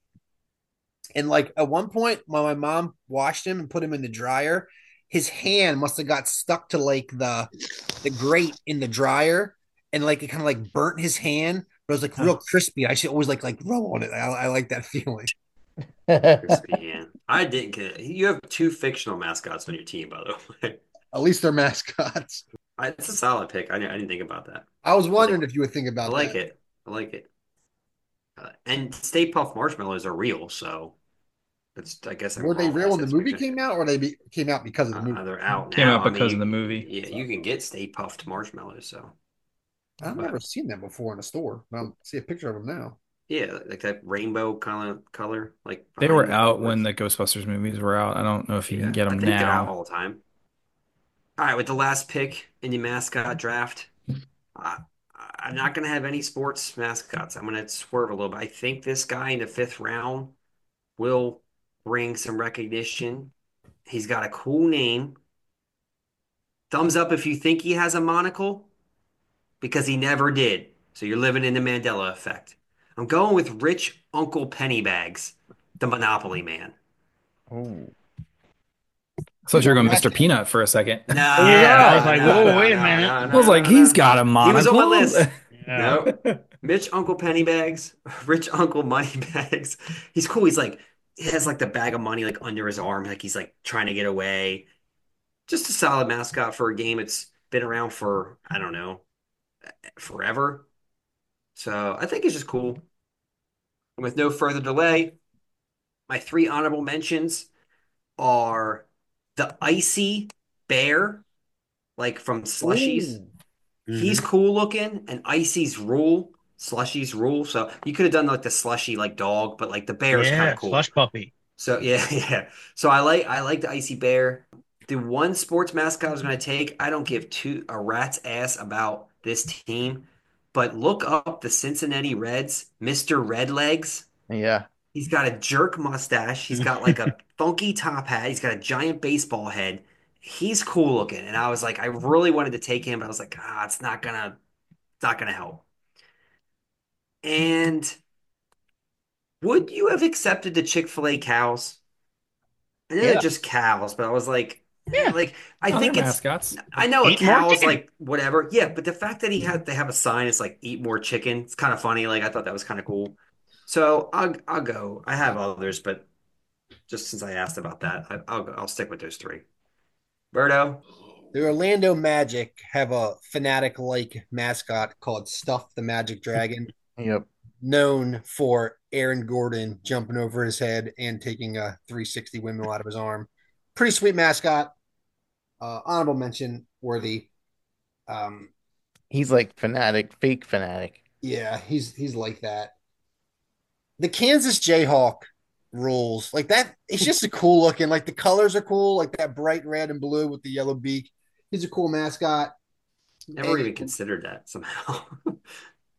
And like at one point, when my mom washed him and put him in the dryer, his hand must have got stuck to like the the grate in the dryer, and like it kind of like burnt his hand, but it was like real crispy. I should always like like roll on it. I, I like that feeling. Crispy hand. I didn't get it. You have two fictional mascots on your team, by the way. At least they're mascots. I, it's a solid pick. I, didn't- I didn't think about that. I was I wondering like, if you would think I about like that. it. I like it. Uh, and Stay Puft marshmallows are real, so it's. I guess Were they everyone real has when the that movie picture. came out, or they be, came out because of the movie? Uh, they're out Came now. out I mean, because of you, the movie. yeah, you can get Stay Puft marshmallows. So, I've but never seen them before in a store. I'll see a picture of them now. yeah, like that rainbow color, color, like They behind were the out when billboards. the Ghostbusters movies were out. I don't know if you can Yeah, get I them think they're out now. all the time. All right, with the last pick in the mascot draft, I, I'm not going to have any sports mascots. I'm going to swerve a little bit. I think this guy in the fifth round will bring some recognition. He's got a cool name. Thumbs up if you think he has a monocle, because he never did. So you're living in the Mandela effect. I'm going with Rich Uncle Pennybags, the Monopoly Man. Oh, I thought you were going That's mister Peanut for a second. No, Yeah, I was no, like, no, whoa, no, wait a no, minute. no, I was no, like, no, he's no. got a He was on my monocle. list. Yeah. No. Rich Uncle Pennybags, Rich Uncle Moneybags. He's cool. He's like, he has like the bag of money like under his arm, like he's like trying to get away. Just a solid mascot for a game. It's been around for, I don't know, forever. So I think it's just cool. And with no further delay, my three honorable mentions are the Icy Bear, like from Slushies. Ooh. He's Mhm. cool looking, and Icy's rule, Slushy's rule. So you could have done like the slushy like dog, but like the bear's kind Yeah, of cool. slush puppy. So yeah, yeah. So I like I like the Icy Bear. The one sports mascot I was gonna take, I don't give two a rat's ass about this team, but look up the Cincinnati Reds, Mister Redlegs. yeah. He's got a jerk mustache. He's got like a funky top hat. He's got a giant baseball head. He's cool looking. And I was like, I really wanted to take him, but I was like, ah, it's not gonna, it's not gonna help. And would you have accepted the Chick-fil-A cows? I know they're Yeah. just cows, but I was like, eh, Yeah. like I Oh, they're think it's mascots. I know a Eat more cow's chicken. like whatever. Yeah, but the fact that he had they have a sign, it's like eat more chicken. It's kind of funny. Like I thought that was kind of cool. So I'll I'll go. I have others, but just since I asked about that, I, I'll I'll stick with those three. Berto, The Orlando Magic have a fanatic like mascot called Stuff the Magic Dragon, Yep. known for Aaron Gordon jumping over his head and taking a three sixty windmill out of his arm. Pretty sweet mascot. Uh, honorable mention worthy. Um, He's like fanatic, fake fanatic. yeah, he's he's like that. The Kansas Jayhawk rules like that. It's just a cool looking. Like the colors are cool, like that bright red and blue with the yellow beak. He's a cool mascot. never even And, considered that somehow.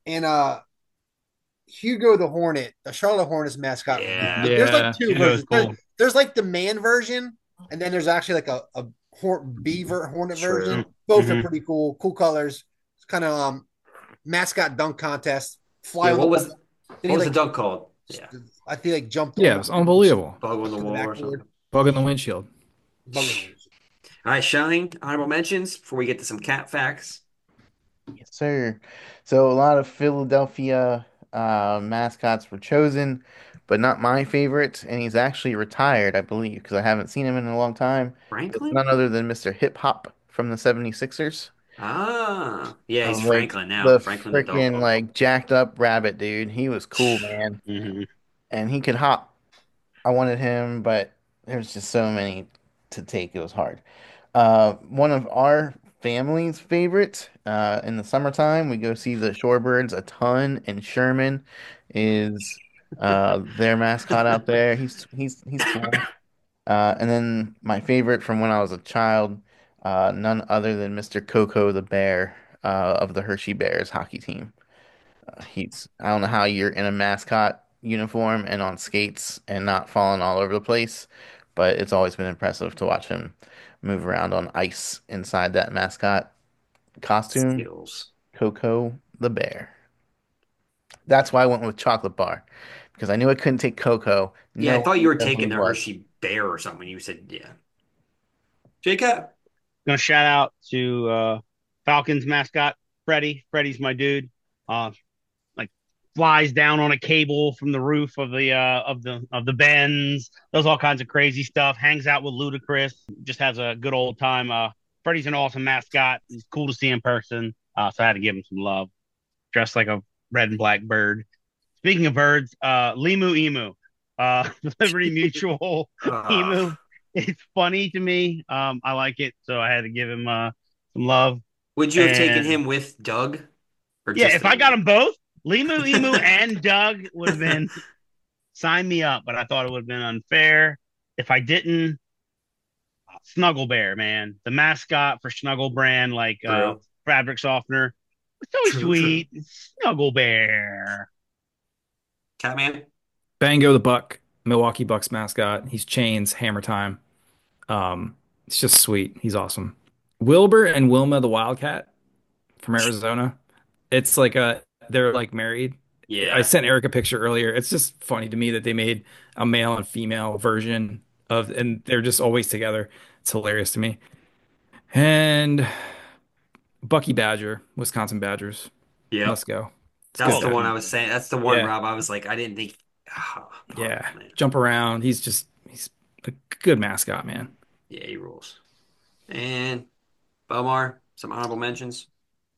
and uh Hugo the Hornet, the Charlotte Hornets mascot. Yeah. There's like Yeah. two Hugo's versions. There's, cool. there's like the man version, and then there's actually like a, a hor- beaver Hornet True. version. Both Mhm. are pretty cool. Cool colors. It's kind of um mascot dunk contest. Fly Yeah, on what the was wall. what Then he was like the dunk called? Yeah. I think like jumped Yeah, it on was unbelievable. Bug on the on the wall or backboard. something. Bug in the windshield. Bug on the- All right, Shine, honorable mentions before we get to some cat facts. Yes, sir. So a lot of Philadelphia uh, mascots were chosen, but not my favorite. And he's actually retired, I believe, because I haven't seen him in a long time. It's Franklin? none other than mister Hip Hop from the seventy-sixers. Ah. Yeah, he's Uh, like Franklin now. the Franklin the dog. freaking like jacked up rabbit dude. He was cool, man, Mhm. and he could hop. I wanted him, but there's just so many to take. It was hard. Uh, one of our family's favorites uh, in the summertime, we go see the Shorebirds a ton, and Sherman is uh, their mascot out there. He's he's he's cool. Uh, and then my favorite from when I was a child, uh, none other than mister Coco the Bear uh, of the Hershey Bears hockey team. Uh, he's I don't know how you're in a mascot uniform and on skates and not falling all over the place, but it's always been impressive to watch him move around on ice inside that mascot costume. Skills. Coco the Bear. That's why I went with chocolate bar because I knew I couldn't take Coco. Yeah, No I thought one you were knew who taking he the was. Hershey Bear or something. You said, yeah. Jacob. Gonna shout out to uh, Falcons mascot Freddie. Freddie's my dude. Uh, like flies down on a cable from the roof of the uh, of the of the Benz. Does all kinds of crazy stuff. Hangs out with Ludacris. Just has a good old time. Uh, Freddie's an awesome mascot. He's cool to see in person. Uh, so I had to give him some love. Dressed like a red and black bird. Speaking of birds, uh, Limu Emu, uh, Liberty Mutual Emu. Uh, It's funny to me. Um, I like it, so I had to give him uh, some love. would you have taken And him with Doug? Or yeah, just if I got Emu? them both, Limu Emu and Doug would have been sign me up, but I thought it would have been unfair if I didn't. Snuggle Bear, man, the mascot for Snuggle brand, like uh, True. fabric softener. It's so True, true. sweet. Snuggle Bear. Catman? Bango the Buck, Milwaukee Bucks mascot. He's chains, hammer time. Um, it's just sweet. He's awesome. Wilbur and Wilma the Wildcat from Arizona. It's like a they're like married. I Yeah. sent Eric a picture earlier. It's just funny to me that they made a male and female version of, and they're just always together. It's hilarious to me. And Bucky Badger, Wisconsin Badgers. Yep. Let's go. It's That's good the one I time. was saying. That's the one, Yeah, Rob. I was like, I didn't think. Oh, yeah. man. Jump around. He's just he's a good mascot, man. Yeah, he rules. And Bomar, some honorable mentions.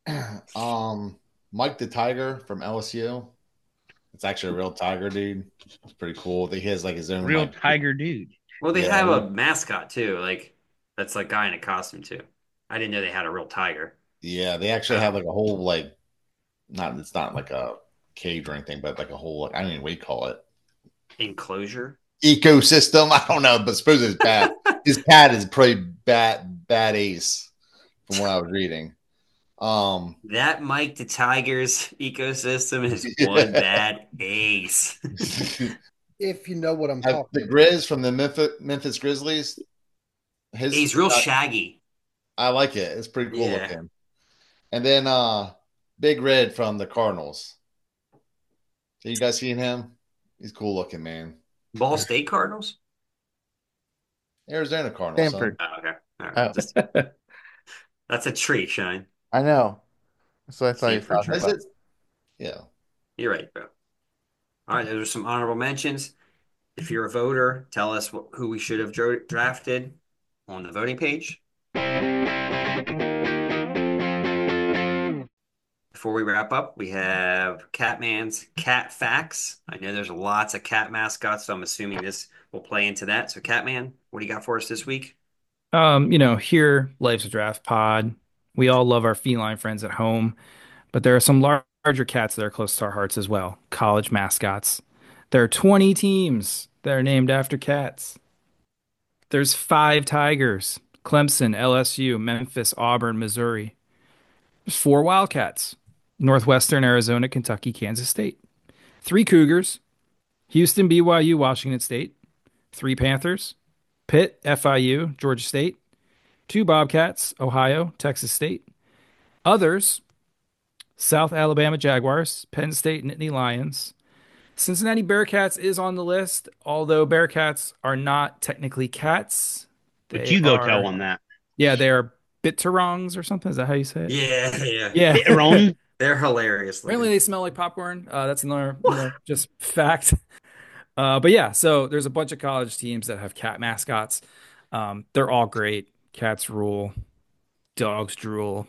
Um, Mike the Tiger from L S U. It's actually a real tiger, dude. It's pretty cool. He has like his own Real like tiger dude. Well, they Yeah. have a mascot too. Like that's like guy in a costume too. I didn't know they had a real tiger. yeah, they actually have like a whole like not it's not like a cage or anything, but like a whole like I don't even know what you call it. Enclosure. Ecosystem. I don't know, but suppose it's bad. His cat is pretty bad bad ace from what I was reading. Um That Mike the Tiger's ecosystem is Yeah. one bad ace. If you know what I'm have talking the about. Grizz from the Memphis, Memphis Grizzlies. His He's real uh, shaggy. I like it. It's pretty cool Yeah. looking. And then uh Big Red from the Cardinals. You guys seen him? He's cool looking, man. Ball State Cardinals. Arizona Cardinals. Stanford. Oh, okay. All right. Oh, Just- that's a tree, Shine. I know. That's what I thought you were Stanford talking Huh? Is about. it? Yeah. You're right, bro. All right, those are some honorable mentions. If you're a voter, tell us wh- who we should have dro- drafted on the voting page. Before we wrap up, we have Catman's Cat Facts. I know there's lots of cat mascots, so I'm assuming this will play into that. So, Catman, what do you got for us this week? Um, you know, here, Life's a Draft Pod. We all love our feline friends at home, but there are some lar- larger cats that are close to our hearts as well. College mascots. There are twenty teams that are named after cats. There's five Tigers: Clemson, L S U, Memphis, Auburn, Missouri. There's four Wildcats: Northwestern, Arizona, Kentucky, Kansas State. Three Cougars, Houston, B Y U, Washington State. Three Panthers, Pitt, F I U, Georgia State. Two Bobcats, Ohio, Texas State. Others, South Alabama Jaguars, Penn State, Nittany Lions. Cincinnati Bearcats is on the list, although Bearcats are not technically cats. But They you go are, tell on that. yeah, they are bitterongs or something. Is that how you say it? Yeah, yeah. Yeah. Bitteron. They're hilarious. Apparently looking. they smell like popcorn. Uh, that's another, you know, just fact. Uh, but yeah, so there's a bunch of college teams that have cat mascots. Um, they're all great. Cats rule. Dogs drool.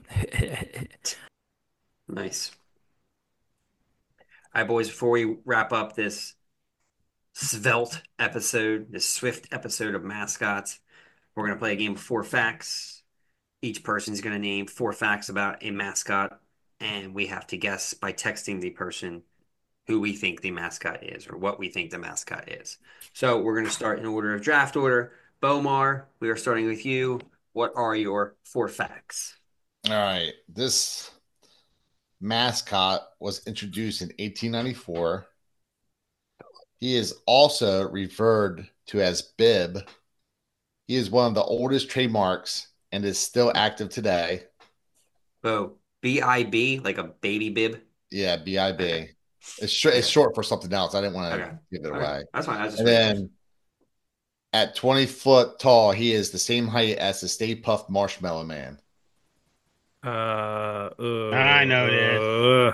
Nice. All right, boys, before we wrap up this svelte episode, this swift episode of mascots, we're going to play a game of four facts. Each person's going to name four facts about a mascot, and we have to guess by texting the person who we think the mascot is or what we think the mascot is. So we're going to start in order of draft order. Bomar, we are starting with you. What are your four facts? All right. This mascot was introduced in eighteen ninety-four. He is also referred to as Bib. He is one of the oldest trademarks and is still active today. Oh, B I B, like a baby bib? Yeah, B I B. Okay. It's, sh- it's Okay. short for something else. I didn't want to Okay. give it Okay. away. That's fine. I was just And then at twenty foot tall, he is the same height as the Stay Puft Marshmallow Man. Uh, uh, I know it is. uh,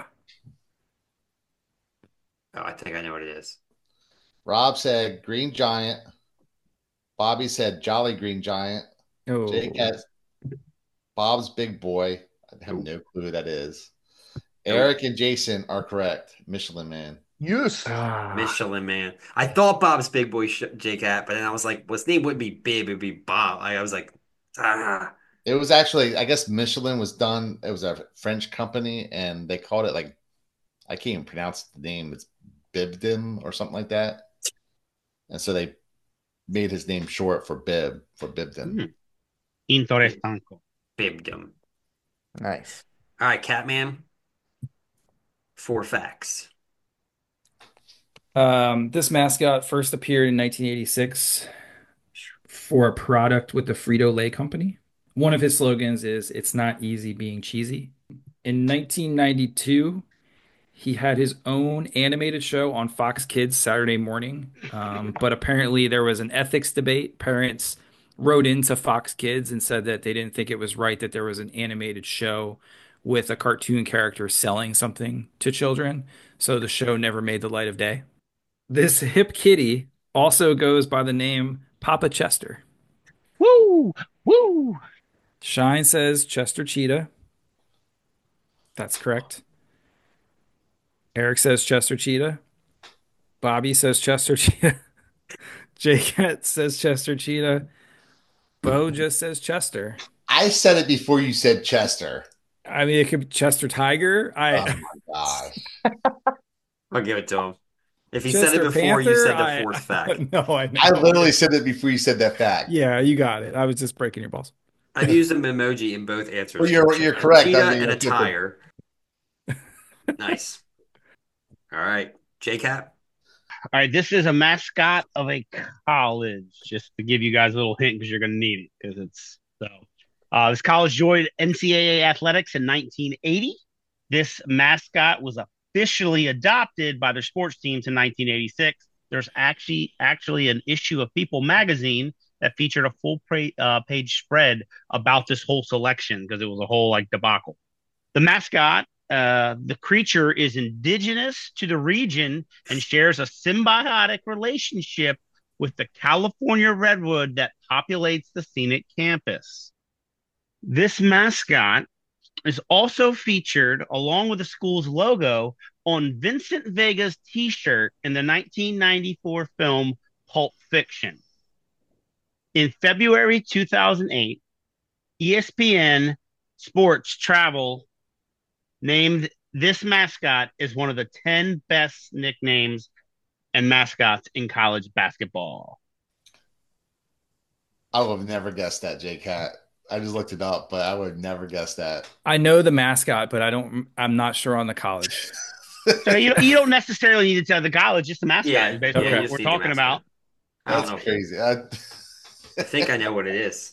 Oh, I think I know what it is. Rob said Green Giant. Bobby said Jolly Green Giant. oh. Jake has Bob's Big Boy. I have no clue who that is. Eric and Jason are correct. Michelin Man. Yes. Ah. Michelin Man. I thought Bob's Big Boy sh- J Cat, but then I was like, well, his name wouldn't be Bib, it'd be Bob. I, I was like, ah. It was actually, I guess Michelin was done. It was a French company, and they called it like, I can't even pronounce the name. It's Bibdim or something like that. And so they made his name short for Bib, for Bibdim. Hmm. Interesanto. Bibdom. Nice. All right, Catman. Four facts. Um, this mascot first appeared in nineteen eighty-six for a product with the Frito-Lay company. One of his slogans is, "It's not easy being cheesy." In nineteen ninety-two, he had his own animated show on Fox Kids Saturday morning. Um, but apparently there was an ethics debate. Parents wrote into Fox Kids and said that they didn't think it was right that there was an animated show with a cartoon character selling something to children. So the show never made the light of day. This hip kitty also goes by the name Papa Chester. Woo! Woo! Shine says Chester Cheetah. That's correct. Eric says Chester Cheetah. Bobby says Chester Cheetah. J-Cat says Chester Cheetah. Bo just says Chester. I said it before you said Chester. I mean, it could be Chester Tiger. I Oh my gosh. I'll give it to him. If he Chester said it before, you Panther? said the I- fourth fact. No, I know. I literally said it before you said that fact. Yeah, you got it. I was just breaking your balls. I've used an emoji in both answers. Well, you're- A you're correct. I cheetah mean, and a it's different. tire. Nice. All right. J-Cat. All right, this is a mascot of a college, just to give you guys a little hint because you're going to need it because it's so. Uh, this college joined N C double A athletics in nineteen eighty. This mascot was officially adopted by their sports teams in nineteen eighty-six. There's actually actually an issue of People magazine that featured a full pra- uh, page spread about this whole selection because it was a whole like debacle. The mascot. Uh, the creature is indigenous to the region and shares a symbiotic relationship with the California redwood that populates the scenic campus. This mascot is also featured along with the school's logo on Vincent Vega's t-shirt in the nineteen ninety-four film Pulp Fiction. In February two thousand eight, E S P N Sports Travel named this mascot as one of the ten best nicknames and mascots in college basketball. I would have never guessed that, J-Cat. I just looked it up, but I would never guess that. I know the mascot, but I don't. I'm not sure on the college. So you don't, you don't necessarily need to tell the college, just the mascot. Yeah, is basically yeah, Okay. you what just we're need the talking mascot. about. I don't That's know. crazy. I, I think I know what it is.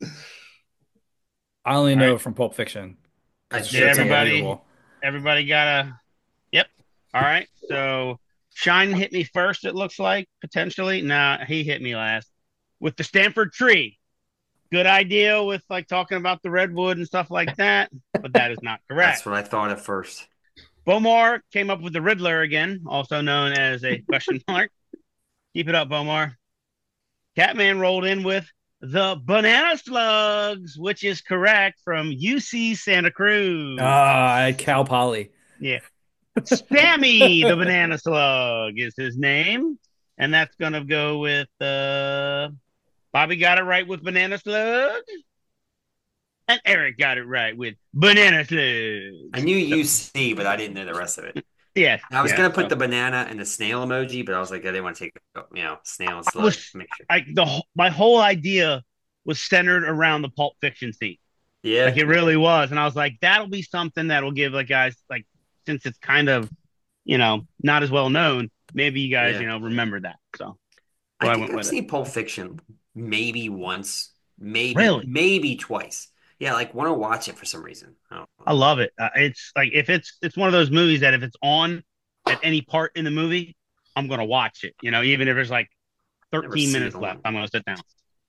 I only All know right. from Pulp Fiction. I Because did Did it's everybody unbelievable. everybody got a yep. All right. So Shine hit me first, it looks like, potentially. Nah, he hit me last. With the Stanford tree. Good idea with like talking about the redwood and stuff like that, but that is not correct. That's what I thought at first. Bomar came up with the Riddler again, also known as a question mark. Keep it up, Bomar. Catman rolled in with the Banana Slugs, which is correct from U C Santa Cruz. Ah, I had Cal Poly. Yeah. Sammy the Banana Slug is his name. And that's going to go with uh, Bobby got it right with Banana Slug. And Eric got it right with Banana Slug. I knew U C, but I didn't know the rest of it. Yes. I was yes, gonna put so. the banana and the snail emoji, but I was like, I didn't want to take, you know, snail and I slug. was Make sure. like the wh- my whole idea was centered around the Pulp Fiction scene. Yeah, Like it really was. And I was like, that'll be something that'll give like guys like since it's kind of, you know, not as well known, maybe you guys, Yeah. you know, remember that. So I so I think went I've with it. seen Pulp Fiction maybe once, maybe, Really? maybe twice. Yeah, like want to watch it for some reason. I don't know. I love it. Uh, it's like if it's it's one of those movies that if it's on at any part in the movie, I'm gonna watch it. You know, even if there's like Never thirteen seen minutes it left, on. I'm gonna sit down.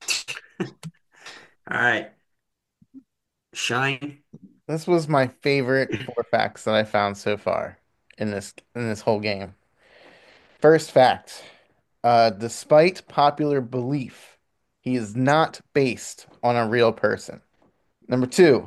All right, Shine. This was my favorite four facts that I found so far in this in this whole game. First fact, uh, despite popular belief, he is not based on a real person. Number two,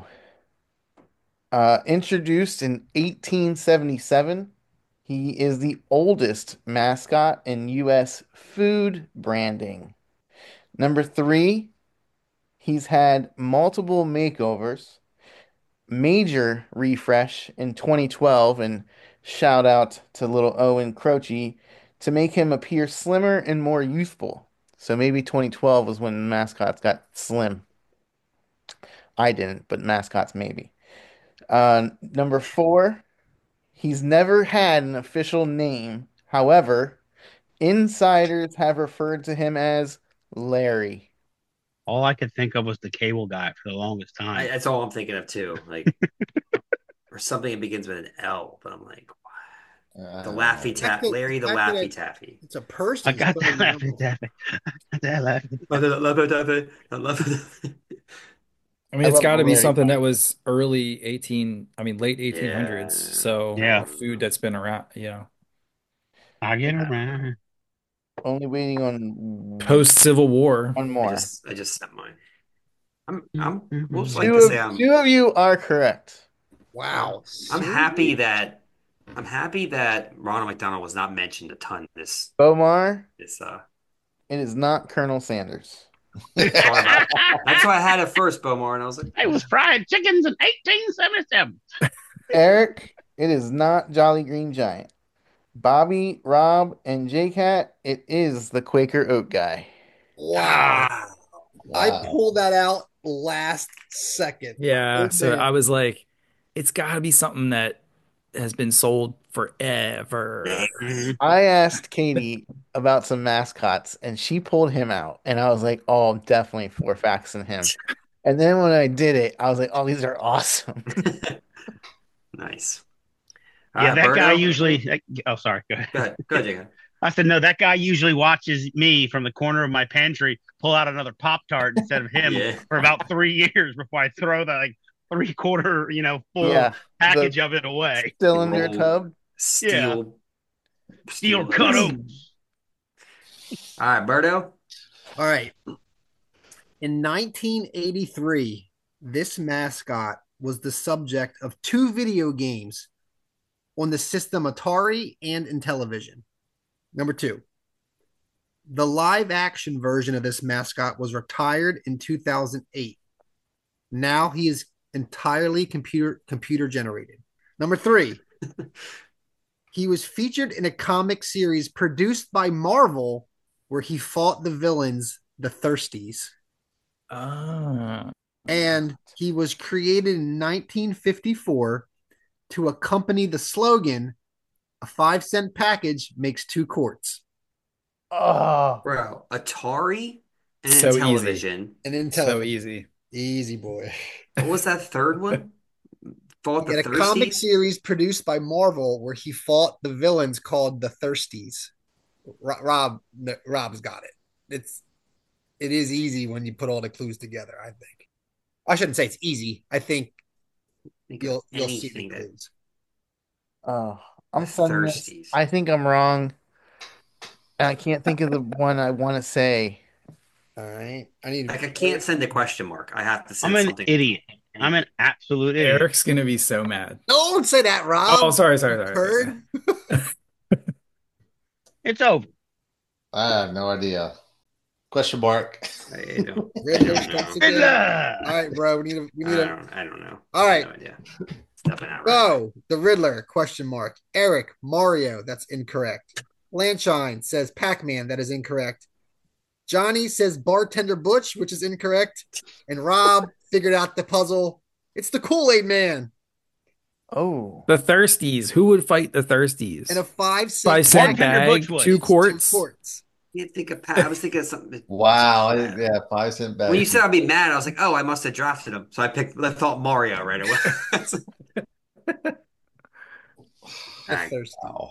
uh, introduced in eighteen seventy-seven, he is the oldest mascot in U S food branding. Number three, he's had multiple makeovers, major refresh in twenty twelve, and shout out to little Owen Croce to make him appear slimmer and more youthful. So maybe twenty twelve was when mascots got slim. I didn't, but mascots maybe. Uh, number four, he's never had an official name. However, insiders have referred to him as Larry. All I could think of was the cable guy for the longest I, time. that's all I'm thinking of too. Like, or something that begins with an L, but I'm like, uh, the Laffy fact Tap, that- Larry the the fact that Laffy it- Taffy. It's a person. I got It's that not laughing, an Daffy. That laughing. Laffy Taffy. Laffy I mean, I it's love got to be Larry. something that was early eighteen, I mean, late eighteen hundreds. Yeah. So Yeah. a food that's been around, you know, I get around. Only waiting on post Civil War. one I more. just, I just sent mine. I'm, I'm. We'll just Mhm. like Two to of, say I'm. two of you are correct. Wow. I'm happy that. I'm happy that Ronald McDonald was not mentioned a ton this Bomar, this uh. it is not Colonel Sanders. Sorry about That's why I had it first, Bomar, and I was like, I was fried chickens in eighteen seventy-seven. Eric, it is not Jolly Green Giant. Bobby, Rob, and J-Cat, it is the Quaker Oat guy. Wow. ah, I wow. pulled that out last second. Yeah. Oh, So man. I was like, it's got to be something that has been sold forever. I asked Katie about some mascots, and she pulled him out, and I was like, "Oh, definitely four facts in him." And then when I did it, I was like, "Oh, these are awesome." nice. Yeah, Uh, that guy Berto? usually. Oh, sorry. Go ahead. Go ahead, go ahead, Jacob. I said no. That guy usually watches me from the corner of my pantry pull out another Pop Tart instead of him Yeah. for about three years before I throw the like three quarter, you know, full Yeah, package the of it away. cylinder Roll. tub. Steel. Steel those. cut oat. All right, Berto. All right. In nineteen eighty-three, this mascot was the subject of two video games on the system Atari and in television. Number two, the live action version of this mascot was retired in two thousand eight. Now he is entirely computer computer generated. Number three, he was featured in a comic series produced by Marvel where he fought the villains, the Thirsties. Ah. and he was created in nineteen fifty-four to accompany the slogan, "A five cent package makes two quarts." Oh, Bro, Atari and So easy. television. And in So television. easy. Easy boy. What was that third one? Fought He the had a comic Thirsties? series produced by Marvel where he fought the villains called the Thirsties. Ro- Rob, Rob's got it. It's it is easy when you put all the clues together. I think. I shouldn't say it's easy. I think Think of you'll you'll see the anything that clues. oh, I'm The sending this. Thirsties. I think I'm wrong. And I can't think of the one I want to say. All right. I need. like I can't send a question mark. I have to I'm send an something. idiot. I'm an absolute idiot. Eric's gonna be so mad. Don't say that, Rob. Oh, sorry, sorry, sorry. sorry. Turd. It's over. I have no idea. Question mark. I don't, I Riddler don't strikes know. again. Riddler! All right, bro. We need a. We I need a. don't, I don't know. All I right. have no idea. It's definitely not right. Go. The Riddler? Question mark. Eric Mario. That's incorrect. Lanshine says Pac-Man. That is incorrect. Johnny says Bartender Butch, which is incorrect. And Rob figured out the puzzle. It's the Kool-Aid Man. Oh, The Thirsties. Who would fight the Thirsties? And a five cent, Five cent Bartender bag, Butch would. two It's quarts. Two quarts. I can't think of Pat. I was thinking of something. Wow. Yeah. Yeah, five cent bag. When you said I'd be mad, I was like, oh, I must have drafted him. So I picked, I thought Mario right away. The I, Thirsty. Wow.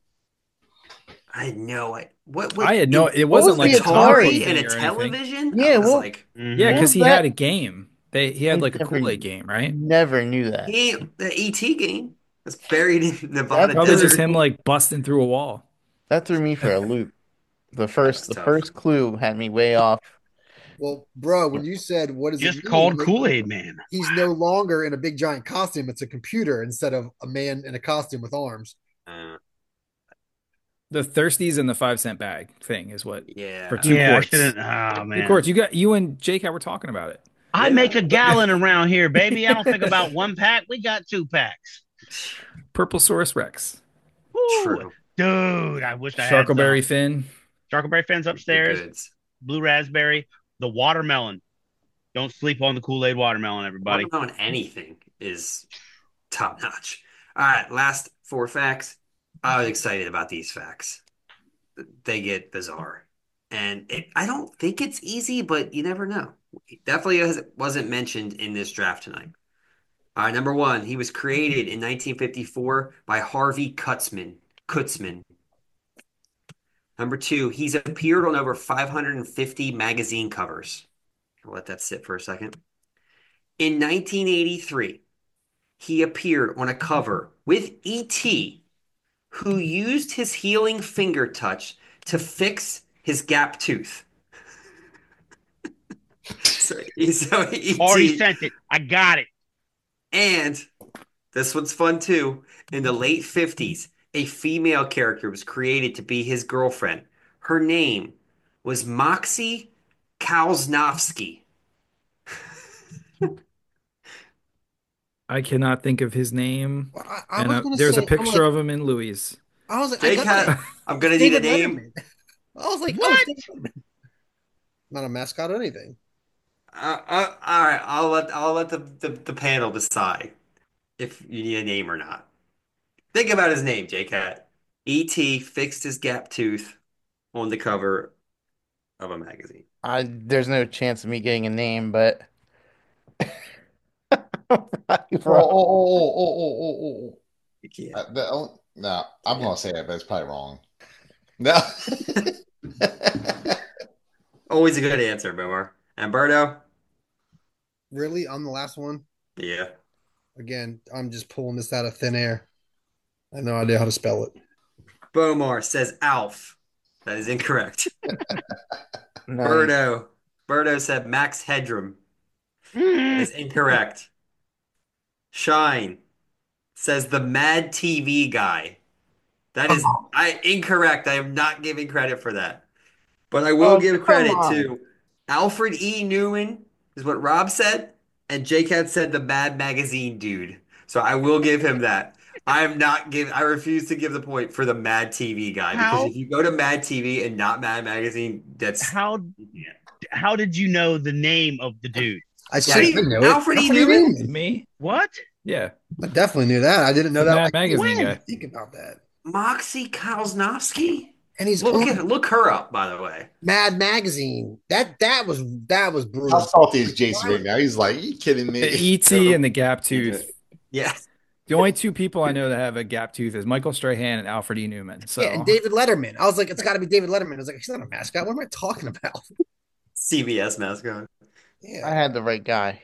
I had no idea. What, what, I had no. in- It wasn't was like the a comic Atari Atari book thing and a or anything. television? Yeah, I was well- like, Mhm. Yeah, because he Well, that- had a game. They he had I like a never- Kool-Aid game, right? never knew that. he, the E T game was buried in Nevada Probably Probably desert. just him like busting through a wall. That threw me for a loop. The first, was the tough. first clue had me way off. Well, bro, when you said what is Just it mean? called Like, Kool-Aid Man. He's no longer in a big giant costume. It's a computer instead of a man in a costume with arms. Uh, The Thirsties and the five cent bag thing is what. yeah. For two yeah, quarts. I shouldn't. Oh Two man, quarts. You got you and Jake were talking about it. I Yeah. make a gallon around here, baby. I don't think about one pack. We got two packs. Purple Source Rex. Woo. True. Dude. I wish I had Sharkleberry some. Finn. Sharkleberry Fins The upstairs. goods. Blue raspberry. The watermelon. Don't sleep on the Kool-Aid watermelon, everybody. Watermelon anything is top notch. All right, last four facts. I was excited about these facts. They get bizarre. And it, I don't think it's easy, but you never know. It definitely has, wasn't mentioned in this draft tonight. All right, number one, he was created in nineteen fifty-four by Harvey Kutzman. Kutzman. Number two, he's appeared on over five hundred fifty magazine covers. I'll let that sit for a second. In nineteen eighty-three, he appeared on a cover with E T, who used his healing finger touch to fix his gap tooth. so, so E T, Already sent it. I got it. and this one's fun too. In the late fifties, a female character was created to be his girlfriend. Her name was Moxie Kalsnovsky. I cannot think of his name. I, I And was uh, gonna there's say, a picture I'm like, of him in Louis. I was like, I Jake got had, it. I'm gonna need a David name. Letterman. I was like, What? oh, it's David Letterman. Not a mascot or anything. Uh, uh, all right, I'll let I'll let the, the, the panel decide if you need a name or not. Think about his name, J Cat. E T fixed his gap tooth on the cover of a magazine. I there's no chance of me getting a name, but Oh, oh, oh, oh, oh, oh, oh, You can't. oh. Uh, the, oh, no, I'm going to say it, but it's probably wrong. No. Always a good answer, Boomer. Umberto? Really? I'm the last one? Yeah. Again, I'm just pulling this out of thin air. I have no idea how to spell it. Bomar says Alf. That is incorrect. nice. Birdo. Birdo said Max Headroom. That is incorrect. Shine says the Mad T V guy. That is I incorrect. I am not giving credit for that. But I will Oh, give come credit on. to Alfred E. Newman, is what Rob said, and J Cat said the Mad Magazine dude. So I will give him that. I am not give. I refuse to give the point for the Mad T V guy because How? if you go to Mad T V and not Mad Magazine, that's How how did you know the name of the dude? I Yeah, should he- know it. Alfred E. Newman? Me? What? Yeah. I definitely knew that. I didn't know The that. Mad Like, Magazine when? guy. Think about that. Moxie Kosnowski? And he's Look on at look her up, by the way. Mad Magazine. That that was that was How brutal. salty is Jason right now? He's like, "Are you kidding me?" The E T and the gap tooth. Yeah. The only two people I know that have a gap tooth is Michael Strahan and Alfred E. Newman. So Yeah, and David Letterman. I was like, it's got to be David Letterman. I was like, he's not a mascot. What am I talking about? C B S mascot. I Yeah, had the right guy.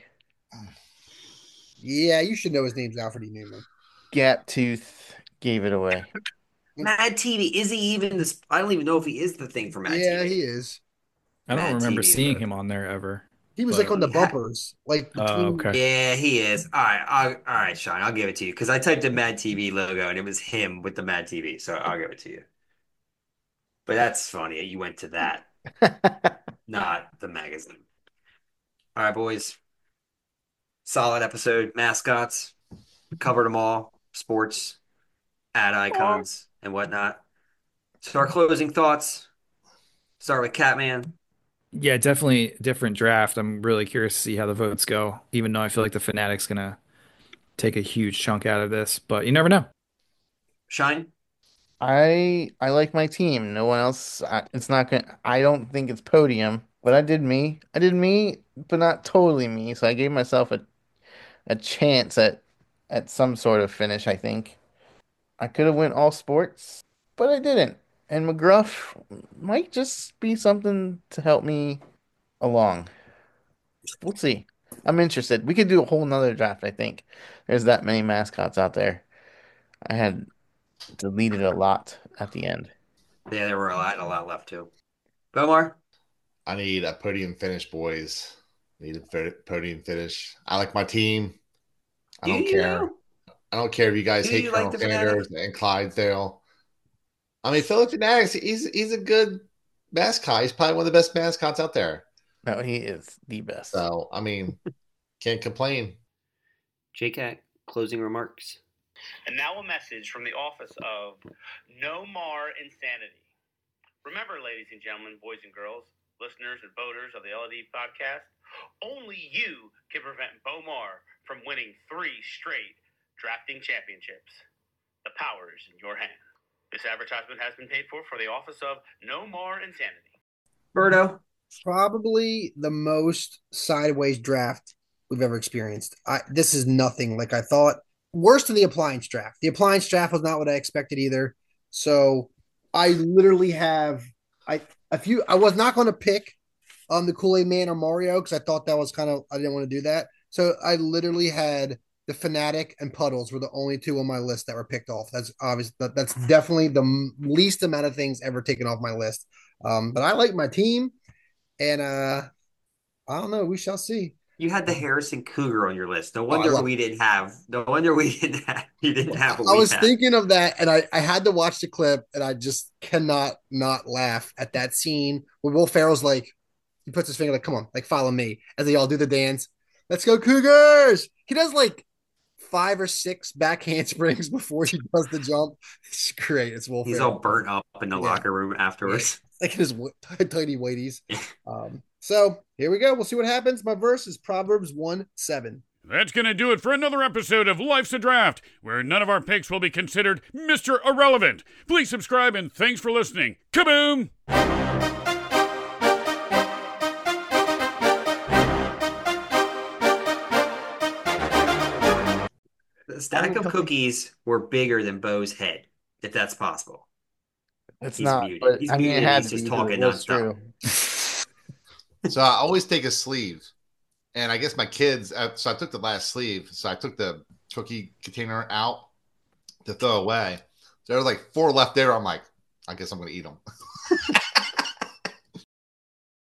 yeah, you should know his name's Alfred E. Newman. Gap tooth gave it away. Mad T V. Is he even this? I don't even know if he is the thing for Mad Yeah, T V. he is. I don't Mad remember T V, seeing bro. him on there ever. He was But- like on the Yeah. bumpers, like Oh, between. okay. Yeah, he is. All right, I'll, all right, Sean. I'll give it to you because I typed in Mad T V logo and it was him with the Mad T V. So I'll give it to you. But that's funny. You went to that, not the magazine. All right, boys. Solid episode. Mascots. Covered them all. Sports. Ad icons and whatnot. So our closing thoughts. Start with Catman. Yeah, definitely a different draft. I'm really curious to see how the votes go, even though I feel like the Fanatic's gonna take a huge chunk out of this, but you never know. Shine. I I like my team. No one else. I, it's not gonna. I don't think it's podium, but I did me. I did me, but not totally me. So I gave myself a a chance at at some sort of finish. I think I could have went all sports, but I didn't. And McGruff might just be something to help me along. We'll see. I'm interested. We could do a whole nother draft. I think there's that many mascots out there. I had deleted a lot at the end. Yeah, there were a lot, a lot left too. Belmar. I need a podium finish, boys. Need a po- podium finish. I like my team. I Do don't you care. know? I don't care if you guys Do hate you like Colonel the Fanatic? Sanders and Clydesdale. I mean, Philip Fanatics, he's he's a good mascot. He's probably one of the best mascots out there. No, he is the best. So, I mean, can't complain. J CAT, closing remarks. And now a message from the office of No More Insanity. Remember, ladies and gentlemen, boys and girls, listeners and voters of the L E D podcast, only you can prevent Bomar from winning three straight drafting championships. The power is in your hand. This advertisement has been paid for for the office of No More Insanity. Birdo. Probably the most sideways draft we've ever experienced. I this is nothing like I thought. Worse than the appliance draft. The appliance draft was not what I expected either. So I literally have I a few. I was not going to pick um the Kool-Aid Man or Mario because I thought that was kind of I didn't want to do that. So I literally had the Fanatic and Puddles were the only two on my list that were picked off. That's obvious. That, that's definitely the m- least amount of things ever taken off my list. Um, but I like my team. And uh I don't know. We shall see. You had the Harrison Cougar on your list. No Oh, I wonder love we didn't have. No wonder we didn't have. You didn't have. What I we was had. thinking of that, and I, I had to watch the clip, and I just cannot not laugh at that scene where Will Ferrell's like, he puts his finger like, "Come on, like follow me," as they all do the dance. Let's go Cougars! He does like five or six back handsprings before he does the jump. It's great. It's Will He's Ferrell. all burnt up in the Yeah. locker room afterwards. Like in his w- tiny whiteies. Um, so here we go. We'll see what happens. My verse is Proverbs one seven. That's going to do it for another episode of Life's a Draft, where none of our picks will be considered Mister Irrelevant. Please subscribe and thanks for listening. Kaboom! The stack of cookies were bigger than Bo's head, if that's possible. It's He's not, muted. but He's I mean, it muted. had He's to just be because talking it was nonstop. true. So I always take a sleeve. And I guess my kids, uh, so I took the last sleeve. So I took the cookie container out to throw away. So there were like four left there. I'm like, I guess I'm going to eat them.